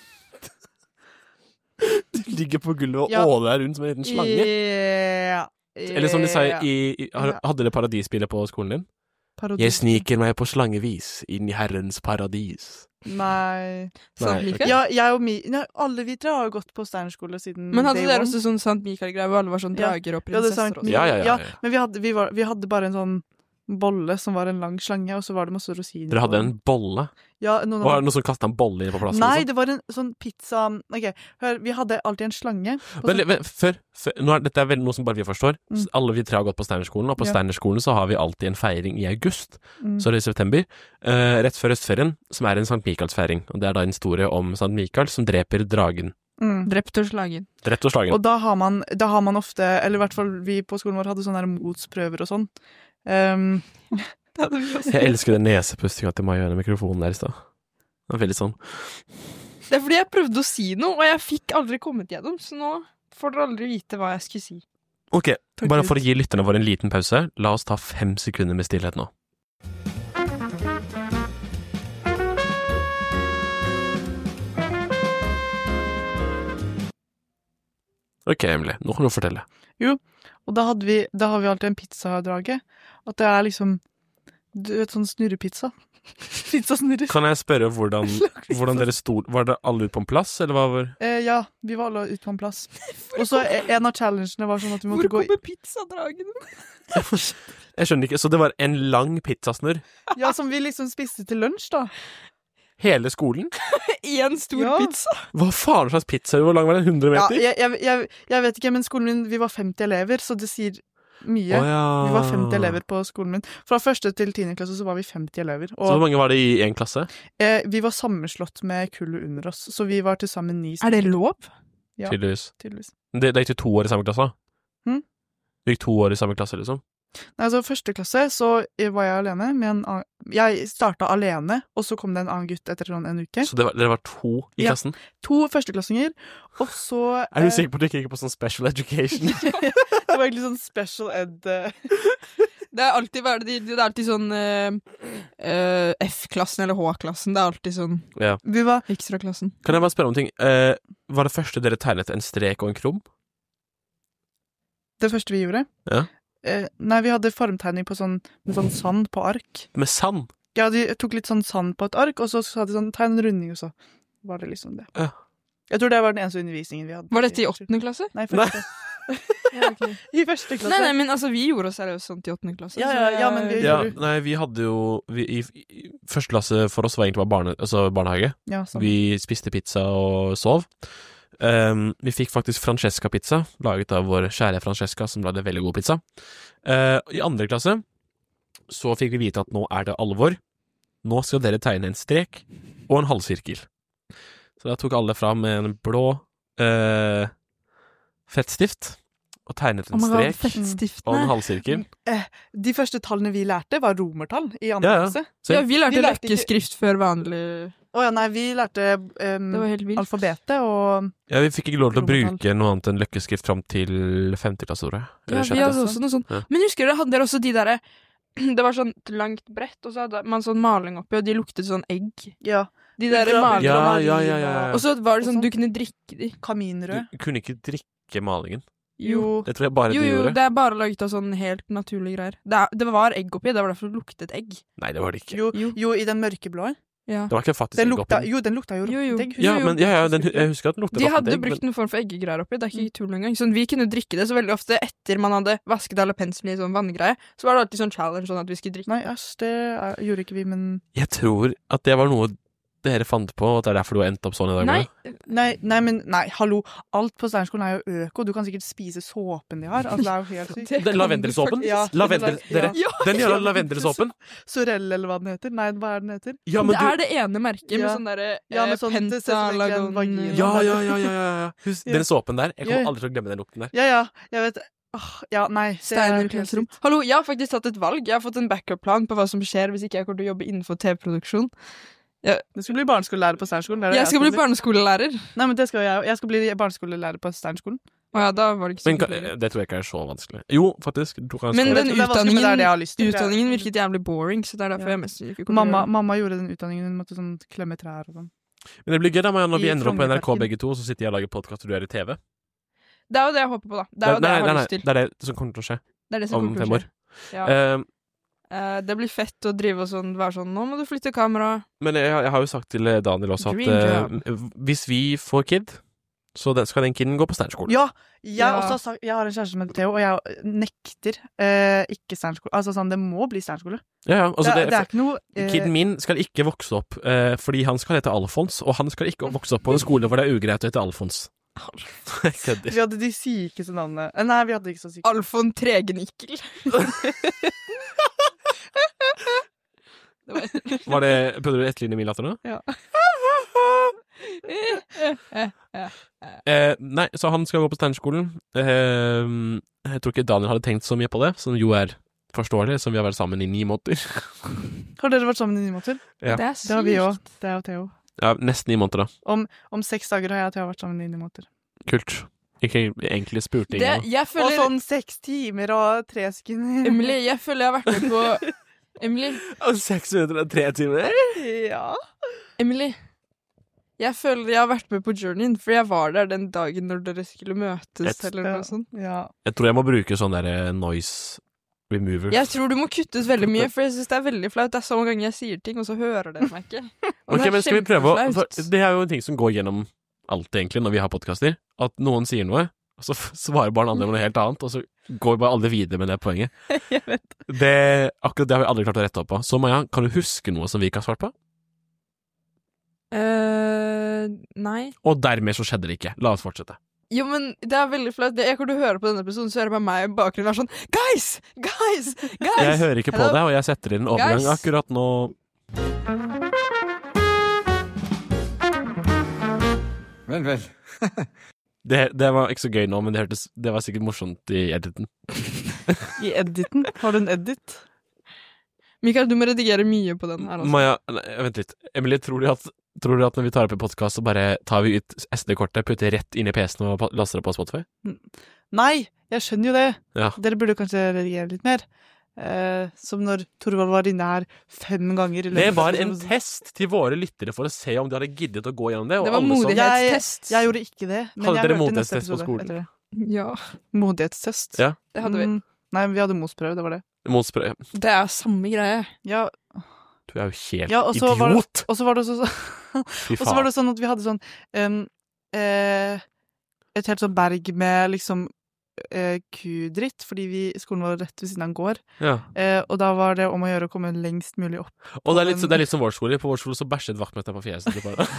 Du ligger på gulvet og åler deg rundt som en liten slange. Eller som de sier hadde dere paradisspillet på skolen din? Jeg sniker meg på slangevis inn i Herrens paradis. Nei. Okay. Ja, jeg og alle vi tre har jo gått på Steinerskole siden Men hadde dere også sånn Sant Mikael-greie hvor alle var sånn drager og prinsesser og sånn? Ja, men vi hadde bare en sånn bolle som var en lang slange, og så var det masse rosiner. Dere hadde en bolle? Ja, var det noen som kastet en bolle inn på plassen? Nei, det var en sånn pizza. Ok, hør, vi hadde alltid en slange. Før, dette er vel noe som bare vi forstår. Alle vi tre har gått på Steinerskolen, og på Steinerskolen så har vi alltid en feiring i august. Så er det i september. Rett før høstferien, som er en Sankt Mikaels-feiring. Og det er da en historie om Sankt Mikael som dreper dragen. Drept og slagen. Og da har man ofte, eller i hvert fall vi på skolen vår hadde sånne her motsprøver og sånn. Jeg elsker den nesepustinga til Maja i mikrofonen der i sted. Det er veldig sånn. Det er fordi jeg prøvde å si noe, og jeg fikk aldri kommet gjennom, så nå får dere aldri vite hva jeg skulle si. Ok, bare for å gi lytterne våre en liten pause, la oss ta 5 sekunder med stillhet nå. Ok, Emilie, nå kan du fortelle. Jo, og da har vi alltid en pizzadrage. At det er liksom, du vet, sånn snurrepizza. Pizzasnurrer. Kan jeg spørre hvordan dere stod? Var dere alle ute på en plass, eller hva var? Ja, vi var alle ute på en plass. Og så en av challengene var sånn at vi måtte gå... Hvor kommer pizzadragen? Jeg skjønner ikke, så det var en lang pizzasnurr? Ja, som vi liksom spiste til lunsj da. Hele skolen? En stor pizza? Hva faen slags pizza? Hvor lang var den? 100 meter? Ja, jeg vet ikke, men skolen min, vi var 50 elever, så det sier mye. Vi var 50 elever på skolen min. Fra 1. til 10. klasse så var vi 50 elever. Og så hvor mange var det i en klasse? Vi var sammenslått med kullet under oss, så vi var til sammen 9 stykker. Er det lov? Ja, tydeligvis. Det gikk til 2 år i samme klasse? Det gikk 2 år i samme klasse, liksom? Nei, altså 1. klasse så var jeg alene med jeg startet alene, og så kom det en annen gutt etter sånn en uke. Så dere var 2 i klassen? 2 førsteklassinger, og så... Er du sikker på at du ikke gikk på sånn special education? Det var egentlig sånn special ed... Det er alltid sånn F-klassen eller H-klassen, det er alltid sånn Vi var ekstraklassen. Kan jeg bare spørre om ting? Var det første dere tegnet en strek og en krum? Det første vi gjorde? Ja. Nei, vi hadde formtegning på med sånn sand på ark. Med sand? Ja, de tok litt sånn sand på et ark, og så hadde de sånn tegn en runding, og så var det liksom det. Ja. Jeg tror det var den eneste undervisningen vi hadde. Var dette i 8. klasse? Nei, 1. Okay. I 1. klasse. Nei, men altså, vi gjorde oss seriøst sånt i 8. klasse. Ja, men vi gjorde... Nei, vi hadde jo... I 1. klasse for oss var egentlig bare barnehage. Ja, sånn. Vi spiste pizza og sov. Vi fikk faktisk Francesca-pizza, laget av vår kjære Francesca, som lagde veldig god pizza. I 2. klasse så fikk vi vite at nå er det alvor. Nå skal dere tegne en strek og en halvsirkel. Så da tok alle fram med en blå fettstift og tegnet en strek og en halvsirkel. De første tallene vi lærte var romertall i 2. klasse. Ja, vi lærte løkkeskrift før vanlig... Nei, vi lærte alfabetet og... Ja, vi fikk ikke lov til å bruke noe annet enn løkkeskrift fram til 5. klasse, tror jeg. Ja, vi hadde også noe sånt. Ja. Men husker dere, hadde dere også de der... Det var sånn langt brett, og så hadde man sånn maling oppi, og de luktet sånn egg. Ja. De der malingene. Ja. Og så var det sånn, du kunne drikke de. Kaminrød. Du kunne ikke drikke malingen. Jo. Det tror jeg bare de gjorde. Jo, det er bare laget av sånn helt naturlige greier. Det var egg oppi, det var derfor det luktet egg. Nei, det var det ikke. Jo, i den mørkeblå. Ja. Det var ikke faktisk egg oppi. Jo, den lukta jo egg. Ja, men jeg husker at den lukta egg. De hadde brukt noen form for eggegreier oppi, det er ikke tull engang. Sånn, vi kunne drikke det så veldig ofte etter man hadde vasket alle penslene i sånn vanngreie, så var det alltid sånn challenge sånn at vi skulle drikke. Nei, det gjorde ikke vi, men... Jeg tror at det var noe dere fant på, at det er derfor du har endt opp sånn i dag? Nei, hallo. Alt på Steinerskolen er jo øko. Du kan sikkert spise såpen de har. Altså, det er jo helt sykt. Den lavendelsåpen? Ja. Den gjør lavendelsåpen? Sorell, eller hva den heter. Nei, hva er den heter? Ja, men det er det ene merket med sånn derre Pentalagon. Ja. Husk den såpen der. Jeg kommer aldri til å glemme den lukten der. Ja, jeg vet. Nei. Steiner-klasserom. Hallo, jeg har faktisk tatt et valg. Jeg har fått en backup-plan på hva som skjer hvis ikke jeg kommer til å jobbe innenfor TV-produksjon. Du skal bli barneskolelærer på Steinerskolen. Jeg skal bli barneskolelærer. Nei, men det skal jeg skal bli barneskolelærer på Steinerskolen. Da var det ikke så men det tror jeg ikke er så vanskelig. Jo, faktisk. Men den utdanningen virket jævlig boring, så det er derfor jeg mest ikke kommer til å Mamma gjorde den utdanningen. Hun måtte sånn klemme trær og sånn. Men det blir gøy da, Maja, når vi ender opp på NRK begge to, så sitter jeg og lager podcast og du er i TV. Det er jo det jeg håper på, da. Det er jo det jeg har lyst til. Det er det som kommer til å skje. Det er det som om kommer til å skje. Ja. Det blir fett å drive og sånn, være sånn, nå må du flytte kamera. Men jeg har jo sagt til Daniel også at hvis vi får kid, så skal den kiden gå på Steinerskolen. Ja, jeg har en kjæreste som heter Theo, og jeg nekter ikke Steinerskole. Altså sånn, det må bli Steinerskole. Ja, altså det er ikke noe kiden min skal ikke vokse opp fordi han skal hete Alfons, og han skal ikke vokse opp på en skole hvor det er ugreit å hete Alfons. Vi hadde de sykeste navnene. Nei, vi hadde ikke så syke. Alfon Tregenikkel. Prøvde du ett linje min latter nå? Ja. Nei, så han skal gå på Steinerskolen. Jeg tror ikke Daniel hadde tenkt så mye på det, som jo er forståelig, som vi har vært sammen i 9 måneder. Har dere vært sammen i 9 måneder? Ja. Det er sykt. Det har vi også. Det er jo Theo. Ja, nesten 9 måneder da. Om 6 dager har jeg og Theo vært sammen i 9 måneder. Kult. Ikke egentlig spurte ingen. Og sånn 6 timer og 3 sekunder. Emily, jeg føler jeg har vært med på Emily. 6 minutter og 3 timer? Ja. Emily, jeg føler jeg har vært med på journeyen, for jeg var der den dagen når dere skulle møtes, eller noe sånt. Ja. Jeg tror jeg må bruke sånn der noise remover. Jeg tror du må kuttes veldig mye, for jeg synes det er veldig flaut. Det er så mange ganger jeg sier ting, og så hører dere meg ikke. Ok, men skal vi prøve det er jo en ting som går gjennom alt egentlig når vi har podcaster, at noen sier noe, og så svarer bare den andre med noe helt annet, og så går bare alle videre med det poenget. Jeg vet. Akkurat det har vi aldri klart å rette opp på. Så Maja, kan du huske noe som vi ikke har svart på? Nei. Og dermed så skjedde det ikke. La oss fortsette. Jo, men det er veldig flaut. Jeg kommer til å høre på denne episoden, så hører jeg bare meg i bakgrunnen være sånn Guys! Jeg hører ikke på deg, og jeg setter inn en overgang akkurat nå. Vel. Det var ikke så gøy nå, men det var sikkert morsomt i editen. I editen? Har du en edit? Mikael, du må redigere mye på den her. Maja, vent litt. Emilie, tror du at når vi tar opp en podcast, så bare tar vi ut SD-kortet, putter rett inn i PC-en og laster det på Spotify? Nei, jeg skjønner jo det. Ja. Dere burde kanskje redigere litt mer. Som når Torvald var inne her 5 ganger. Det var en test til våre lyttere for å se om de hadde giddet å gå gjennom det. Det var modighetstest. Jeg gjorde ikke det. Men hadde dere modighetstest på skolen? Ja. Modighetstest? Ja. Det hadde vi. Nei, vi hadde mosprøve, det var det. Mosprøve. Det er samme greie. Ja. Du er jo helt idiot! Og så var det Fy faen. Og så var det sånn at vi hadde sånn et helt sånn berg med liksom kudritt, fordi skolen var rett ved siden av en gård. Ja. Og da var det om å gjøre å komme lengst mulig opp. Og det er litt som vår skole. På vår skole så bæsjet vaktmesteren på fjeset til bare.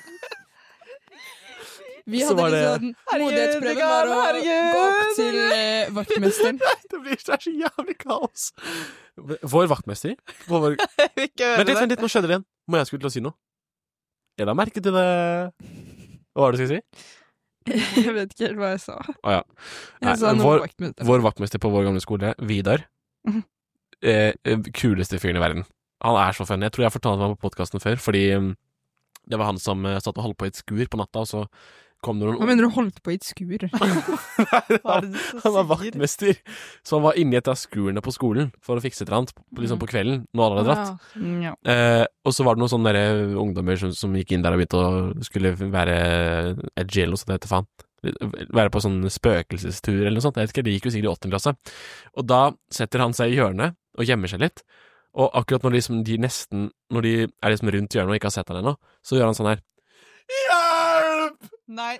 Vi hadde liksom modighetsprøven var å gå opp til vaktmesteren. Det er så jævlig kaos. Vår vaktmester? Vent litt, nå skjedde det igjen. Må jeg skulle til å si noe? Jeg la merke til det. Hva var det du skulle si? Jeg vet ikke helt hva jeg sa. Ja. Jeg sa noe vaktmester. Vår vaktmester på vår gamle skole, Vidar, kuleste fyren i verden. Han er så funny. Jeg tror jeg fortalte ham på podcasten før, fordi det var han som satt og holdt på i et skur på natta, og så kom det noen... Hva mener du holdt på i et skur? Han var vaktmester, så han var inne i et av skurene på skolen for å fikse et eller annet, liksom på kvelden, når alle hadde dratt. Ja. Og så var det noen sånne der ungdommer som gikk inn der og begynte å skulle være edgy eller noe sånt, det heter faen. Være på sånn spøkelsestur eller noe sånt. Jeg vet ikke, det gikk jo sikkert i 8. klasse. Og da setter han seg i hjørnet og gjemmer seg litt. Og akkurat når når de er liksom rundt hjørnet og ikke har sett han ennå, så gjør han sånn her. Hjelp! Nei.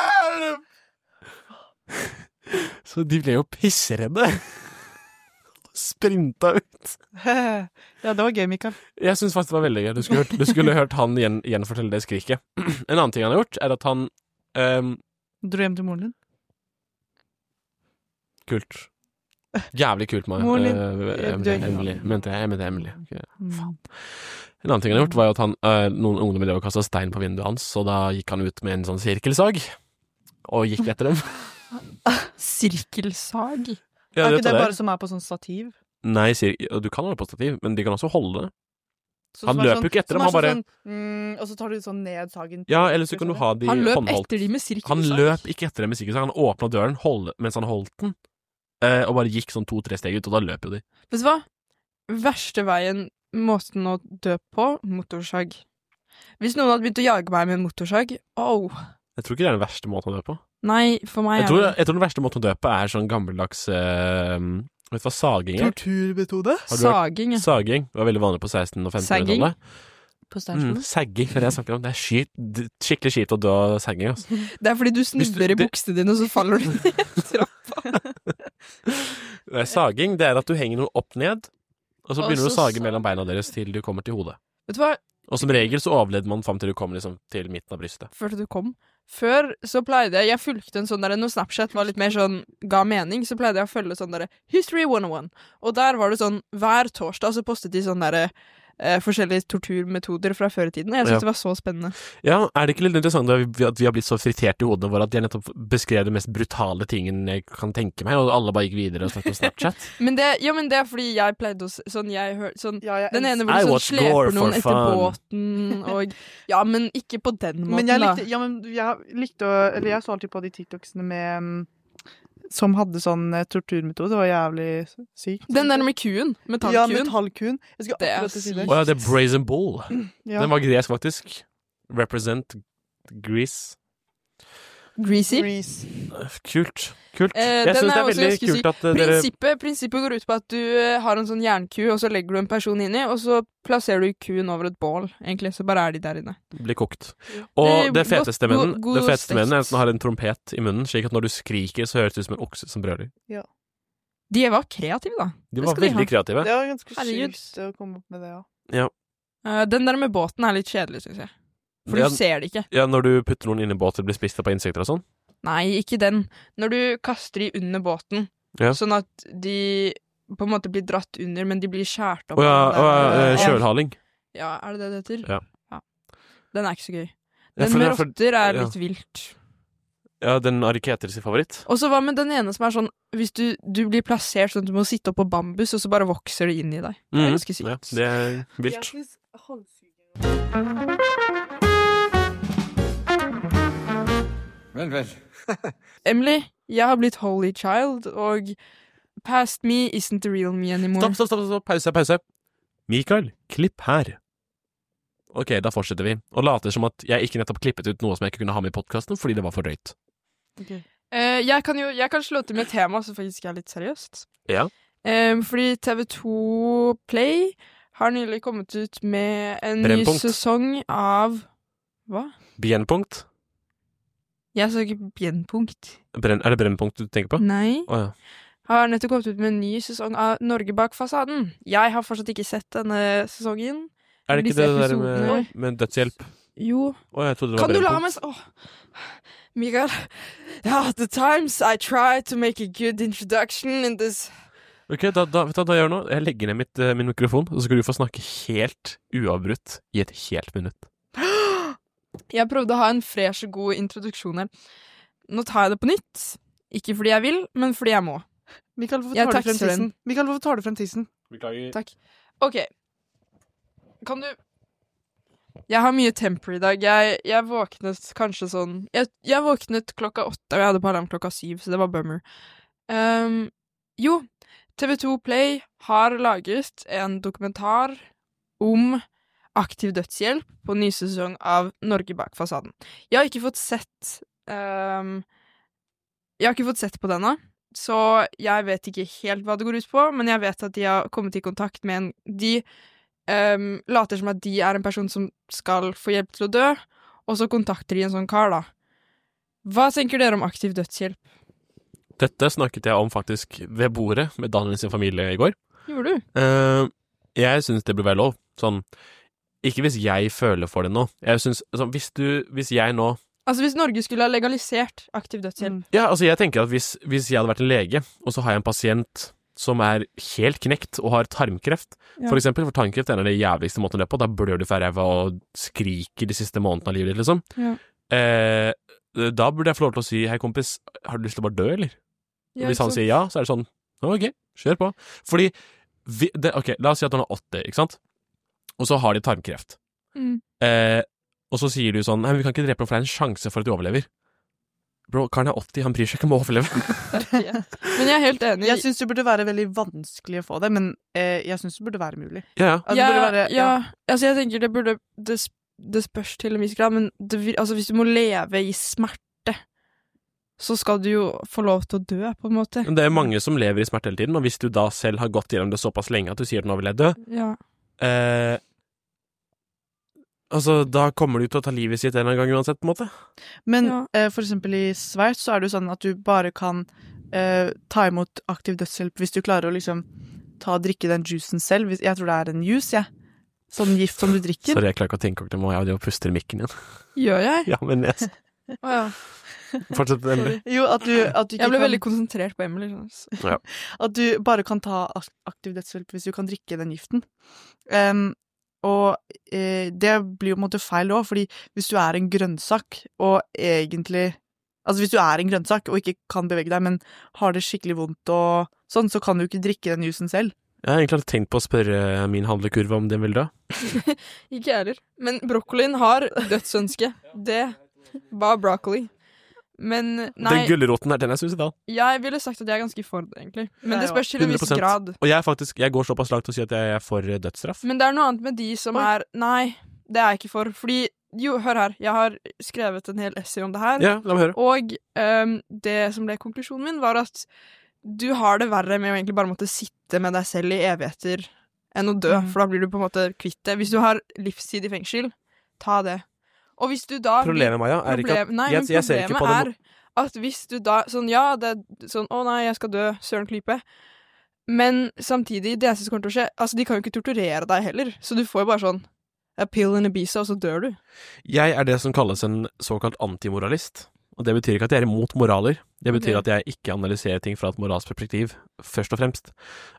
Hjelp! Så de ble jo pisseredde. sprinta ut. Ja, det var gøy, Mikael. Jeg synes faktisk det var veldig gøy. Du skulle hørt han gjenfortelle det skriket. En annen ting han har gjort, er at han Dro hjem til moren din? Kult. Jævlig kult, Moren din. Emily. Jeg mente Emily. Okay. Faen. En annen ting han har gjort, var jo at noen ungdommer drev og kastet stein på vinduet hans, og da gikk han ut med en sånn sirkelsag, og gikk etter dem. Sirkelsag? Ja, er ikke det bare som er på sånn stativ? Nei, du kan ha det på stativ, men de kan også holde det. Han løper jo ikke etter dem, han bare... og så tar du sånn ned sagen. Ja, eller så kan du ha de håndholdt. Han løp etter de med sirkelsag? Han løp ikke etter dem med sirkelsag, han åpnet døren mens han holdt den, og bare gikk sånn 2-3 steg ut, og da løp jo de. Vet du hva? Verste måten å dø på, motorsag. Hvis noen hadde begynt å jage meg med en motorsag, Jeg tror ikke det er den verste måten å dø på. Nei, for meg jeg tror den verste måten å dø på er sånn gammeldags vet du hva saging er? Torturmetode? Saging, ja. Saging. Det var veldig vanlig på 1600- og 1500-tallet. På Steinsland? Sagging, for det jeg snakker om. Det er skikkelig skit å dø av sagging, altså. Det er fordi du snubler i buksene dine, og så faller du ned trappa. Saging, det er at du henger noe opp ned, og så begynner du å sage mellom beina deres til du kommer til hodet. Vet du hva? Og som regel så overlevde man frem til du kom liksom til midten av brystet. Før så pleide jeg fulgte en sånn der, når Snapchat var litt mer sånn, ga mening, så pleide jeg å følge sånn der History 101. Og der var det sånn, hver torsdag så postet de sånn der forskjellige torturmetoder fra før i tiden. Jeg synes det var så spennende. Ja, er det ikke litt interessant at vi har blitt så fritert i hodene våre at de nettopp beskrev det mest brutale tingen jeg kan tenke meg, og alle bare gikk videre og snakket om Snapchat? men det er fordi jeg pleide å den ene hvor du sånn sleper noen etter båten, og ja, men ikke på den måten jeg så alltid på de TikToksene med som hadde sånn torturmetode. Det var jævlig sykt. Den der med kuen? Metallkuen? Ja, metallkuen. Jeg skal akkurat si det. Det er Brazen Bull. Ja. Den var gresk, faktisk. Represent Greece. Greasy? Kult. Jeg synes det er veldig kult at Prinsippet går ut på at du har en sånn jernku, og så legger du en person inn i, og så plasserer du kuen over et bål, egentlig, så bare er de der inne. Blir kokt. Og det feteste med den er at den har en trompet i munnen, slik at når du skriker, så høres det ut som en okse som brøler. Ja. De var kreative, da. De var veldig kreative. Det var ganske sykt å komme opp med det, ja. Den der med båten er litt kjedelig, synes jeg. For du ser det ikke. Ja, når du putter noen inn i båten, blir spist på insekter og sånn? Nei, ikke den. Når du kaster de under båten, sånn at de på en måte blir dratt under, men de blir skjært opp. Kjølhaling. Ja, er det det heter? Ja. Den er ikke så gøy. Den med rotter er litt vilt. Ja, den er Ariketer sin favoritt. Og så hva med den ene som er sånn, hvis du blir plassert sånn at du må sitte opp på bambus, og så bare vokser det inn i deg. Det er ganske sykt. Ja, det er vilt. Vel. Emily, jeg har blitt holy child, og past me isn't the real me anymore. Stopp. Pause. Mikael, klipp her. Ok, da fortsetter vi. Og later som at jeg ikke nettopp klippet ut noe som jeg ikke kunne ha med i podcasten, fordi det var for drøyt. Okay. Jeg kan slå til med et tema som faktisk er litt seriøst. Ja. Fordi TV2 Play har nylig kommet ut med en ny sesong av... Hva? Brennpunkt? Jeg sa ikke Brennpunkt. Er det Brennpunkt du tenker på? Nei. Ja. Har nettopp kommet ut med en ny sesong av Norge bak fasaden. Jeg har fortsatt ikke sett denne sesongen. Er det ikke det der med dødshjelp? Jo. Jeg trodde det var Brennpunkt. Kan du la meg... Mikael, the times I try to make a good introduction in this... Ok, da gjør jeg noe. Jeg legger ned min mikrofon, og så skal du få snakke helt uavbrutt i et helt minutt. Jeg prøvde å ha en fresh og god introduksjon her. Nå tar jeg det på nytt. Ikke fordi jeg vil, men fordi jeg må. Mikael, hvorfor tar du frem tissen? Beklager. Takk. Ok. Kan du... Jeg har mye temper i dag. Jeg våknet kanskje sånn... Jeg våknet 8:00, og jeg hadde på alarm 7:00, så det var bummer. Jo, TV2 Play har laget en dokumentar om aktiv dødshjelp på ny sesong av Norge bak fasaden. Jeg har ikke fått sett på denne, så jeg vet ikke helt hva det går ut på, men jeg vet at de har kommet i kontakt med en... De later som at de er en person som skal få hjelp til å dø, og så kontakter de en sånn kar, da. Hva tenker dere om aktiv dødshjelp? Dette snakket jeg om faktisk ved bordet med Daniel sin familie i går. Gjorde du? Jeg synes det burde være lov. Sånn, ikke hvis jeg føler for det nå. Jeg synes, sånn, hvis jeg nå... Altså hvis Norge skulle ha legalisert aktiv dødshjelp. Ja, altså jeg tenker at hvis jeg hadde vært en lege, og så har jeg en pasient som er helt knekt og har tarmkreft, for eksempel, for tarmkreft er en av de jævligste måtene å løpe på, da blør du for ræva og skriker de siste månedene av livet ditt, liksom. Ja. Da burde jeg få lov til å si, hei kompis, har du lyst til å bare dø, eller? Ja, hvis han sier ja, så er det sånn, ok, kjør på. Fordi, ok, la oss si at han er 80, ikke sant? Og så har de tarmkreft. Og så sier du sånn, nei, vi kan ikke drepe ham for det er en sjanse for at du overlever. Bro, karen er 80, han bryr seg ikke om å overleve. Men jeg er helt enig. Jeg synes det burde være veldig vanskelig å få det, men jeg synes det burde være mulig. Ja, altså jeg tenker det spørs til en viss grad, men altså hvis du må leve i smerte, så skal du jo få lov til å dø, på en måte. Men det er mange som lever i smerte hele tiden, og hvis du da selv har gått gjennom det såpass lenge at du sier at nå vil jeg dø, altså, da kommer du til å ta livet sitt en eller annen gang uansett, på en måte. Men for eksempel i Sveits så er det jo sånn at du bare kan ta imot aktiv dødshjelp hvis du klarer å liksom drikke den juicen selv. Jeg tror det er en juice, sånn gift som du drikker. Sorry, jeg klarer ikke å tenke om jeg og puster i mikken igjen. Gjør jeg? Ja, men fortsett med Emily. Jo, at du ikke jeg ble veldig konsentrert på Emily. Ja. At du bare kan ta aktiv dødshjelp hvis du kan drikke den giften. Og det blir jo på en måte feil også, fordi hvis du er en grønnsak, og egentlig... Altså hvis du er en grønnsak og ikke kan bevege deg, men har det skikkelig vondt og sånn, så kan du ikke drikke den juicen selv. Jeg har egentlig tenkt på å spørre min handlekurve om den vil dø. Ikke heller. Men brokkolien har dødsønske. Det var broccoli. Men nei... Den gulleroten er den jeg synes i dag. Ja, jeg ville sagt at jeg er ganske for det, egentlig. Men det spørs til en viss grad. Og jeg går såpass langt til å si at jeg er for dødsstraff. Men det er noe annet med de som er... Nei, det er jeg ikke for. Fordi, jo, hør her. Jeg har skrevet en hel essay om det her. Ja, la meg høre. Og det som ble konklusjonen min var at du har det verre med å egentlig bare måtte sitte med deg selv i evigheter enn å dø, for da blir du på en måte kvitt det. Hvis du har livstid i fengsel, ta det. Og hvis du da... Problemet, Maja, er ikke at... Nei, men problemet er at hvis du da... Sånn, ja, det er sånn, å nei, jeg skal dø, søren klype. Men samtidig, det som kommer til å skje... Altså, de kan jo ikke torturere deg heller. Så du får jo bare sånn a pill in a bisa, og så dør du. Jeg er det som kalles en såkalt antimoralist. Og det betyr ikke at jeg er imot moraler. Det betyr at jeg ikke analyserer ting fra et moralsk perspektiv, først og fremst.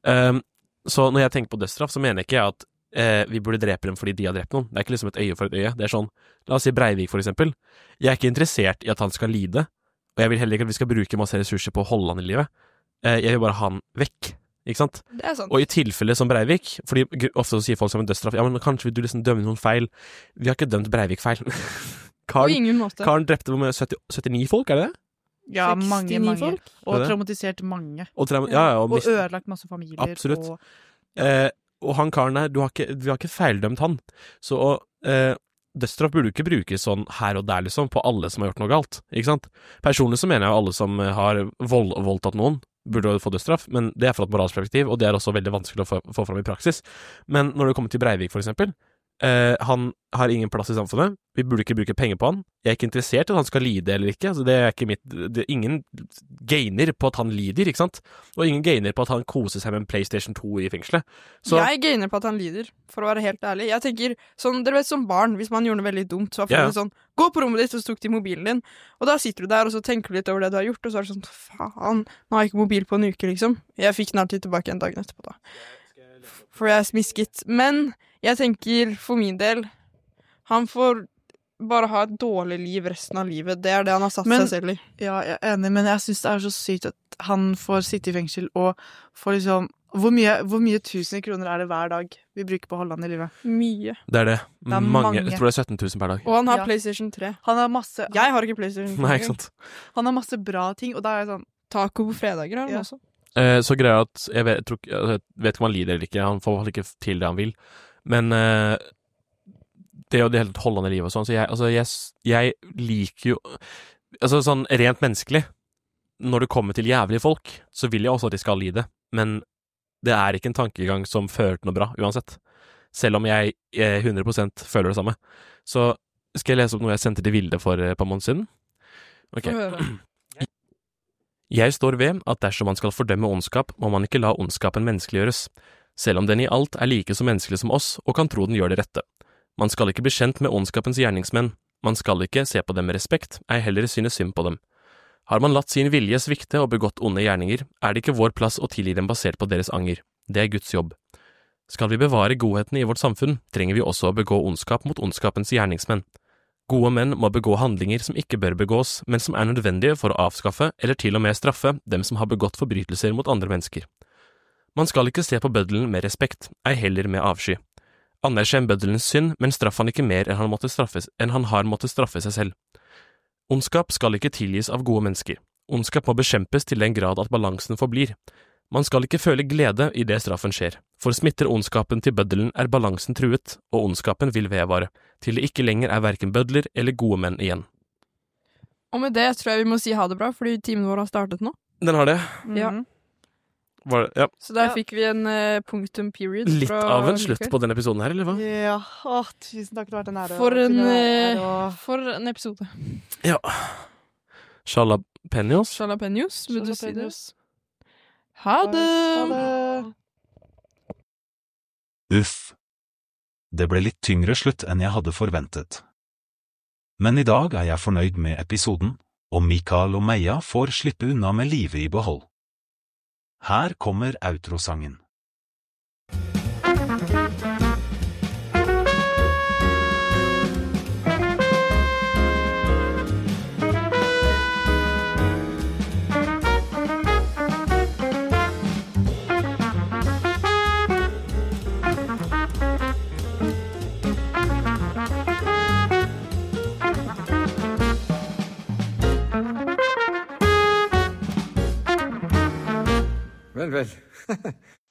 Så når jeg tenker på dødsstraff, så mener ikke jeg at vi burde drepe dem fordi de har drept noen. Det er ikke liksom et øye for et øye. Det er sånn, la oss si Breivik for eksempel. Jeg er ikke interessert i at han skal lide, og jeg vil heller ikke at vi skal bruke masse ressurser på å holde han i livet. Jeg vil bare ha han vekk, ikke sant? Det er sant. Og i tilfelle som Breivik, fordi ofte så sier folk som en dødsstraff, ja, men kanskje vil du liksom dømme noen feil. Vi har ikke dømt Breivik feil. På ingen måte. Karen drepte med 79 folk, er det det? Ja, mange folk. Og traumatisert mange. Og ødelagt masse familier. Absolutt. Og han karen der, vi har ikke feildømt han. Så dødsstraff burde ikke brukes sånn her og der, liksom, på alle som har gjort noe galt, ikke sant? Personlig så mener jeg alle som har voldtatt noen, burde få dødsstraff, men det er fra et moralsk perspektiv, og det er også veldig vanskelig å få fram i praksis. Men når det kommer til Breivik, for eksempel, han har ingen plass i samfunnet, vi burde ikke bruke penger på han, jeg er ikke interessert i at han skal lide eller ikke, altså det er ikke ingen gainer på at han lider, ikke sant? Og ingen gainer på at han koser seg med en PlayStation 2 i fengselet. Så jeg gainer på at han lider, for å være helt ærlig. Jeg tenker, sånn, dere vet som barn, hvis man gjorde noe veldig dumt, så var det sånn, gå på rommet ditt, og så tok de mobilen din, og da sitter du der, og så tenker du litt over det du har gjort, og så er det sånn, faen, nå har jeg ikke mobil på en uke, liksom. Jeg fikk den alltid tilbake en dag etterpå da. For jeg er smisket. Men jeg tenker, for min del, han får bare ha et dårlig liv resten av livet. Det er det han har satt seg selv i. Ja, jeg er enig, men jeg synes det er så sykt at han får sitte i fengsel og får liksom... Hvor mye 1000 kroner er det hver dag vi bruker på å holde han i livet? Mye. Det er det. Mange. Jeg tror det er 17 000 per dag. Og han har PlayStation 3. Han har masse... Jeg har ikke PlayStation 3. Nei, ikke sant. Han har masse bra ting, og da er det sånn... Taco på fredager har han også. Så greia at jeg vet ikke om han lider eller ikke. Han får ikke til det han vil. Men det å helt holde han i livet og sånn, så jeg liker jo... Altså sånn rent menneskelig, når det kommer til jævlige folk, så vil jeg også at de skal lide. Men det er ikke en tankegang som fører til noe bra, uansett. Selv om jeg 100% føler det samme. Så skal jeg lese opp noe jeg sendte til Vilde for et par måneder siden. Ok. Jeg står ved at dersom man skal fordømme ondskap, må man ikke la ondskapen menneskeliggjøres, selv om den I alt like så menneskelig som oss og kan tro den gjør det rette. Man skal ikke bli kjent med ondskapens gjerningsmenn, man skal ikke se på dem med respekt, ei heller synes synd på dem. Har man latt sin vilje svikte og begått onde gjerninger, det ikke vår plass å tilgi dem basert på deres anger. Det Guds jobb. Skal vi bevare godheten I vårt samfunn, trenger vi også å begå ondskap mot ondskapens gjerningsmenn. Gode menn må begå handlinger som ikke bør begås, men som nødvendige for å avskaffe eller til og med straffe dem som har begått forbrytelser mot andre mennesker. Man skal ikke se på bøddelen med respekt, ei heller med avsky. Anerkjenn bøddelens synd, men straff han ikke mer enn han har måttet straffe seg selv. Ondskap skal ikke tilgis av gode mennesker. Ondskap må bekjempes til den grad at balansen forblir. Man skal ikke føle glede I det straffen skjer, for smitter ondskapen til bøddelen balansen truet, og ondskapen vil vedvare, til det ikke lenger hverken bødler eller gode menn igjen. Og med det tror jeg vi må si ha det bra, fordi timen vår har startet nå. Den har det. Ja. Ja. Så der fikk vi en punktum period. Litt av en slutt på denne episoden her, eller hva? Ja, tusen takk, det har vært en ære. For en episode. Ja. Jalapeños? Jalapeños, vil du si det? Ha det! Uff. Det ble litt tyngre slutt enn jeg hadde forventet. Men I dag jeg fornøyd med episoden, og Mikael og Meia får slippe unna med livet I behold. Her kommer outrosangen. Vel.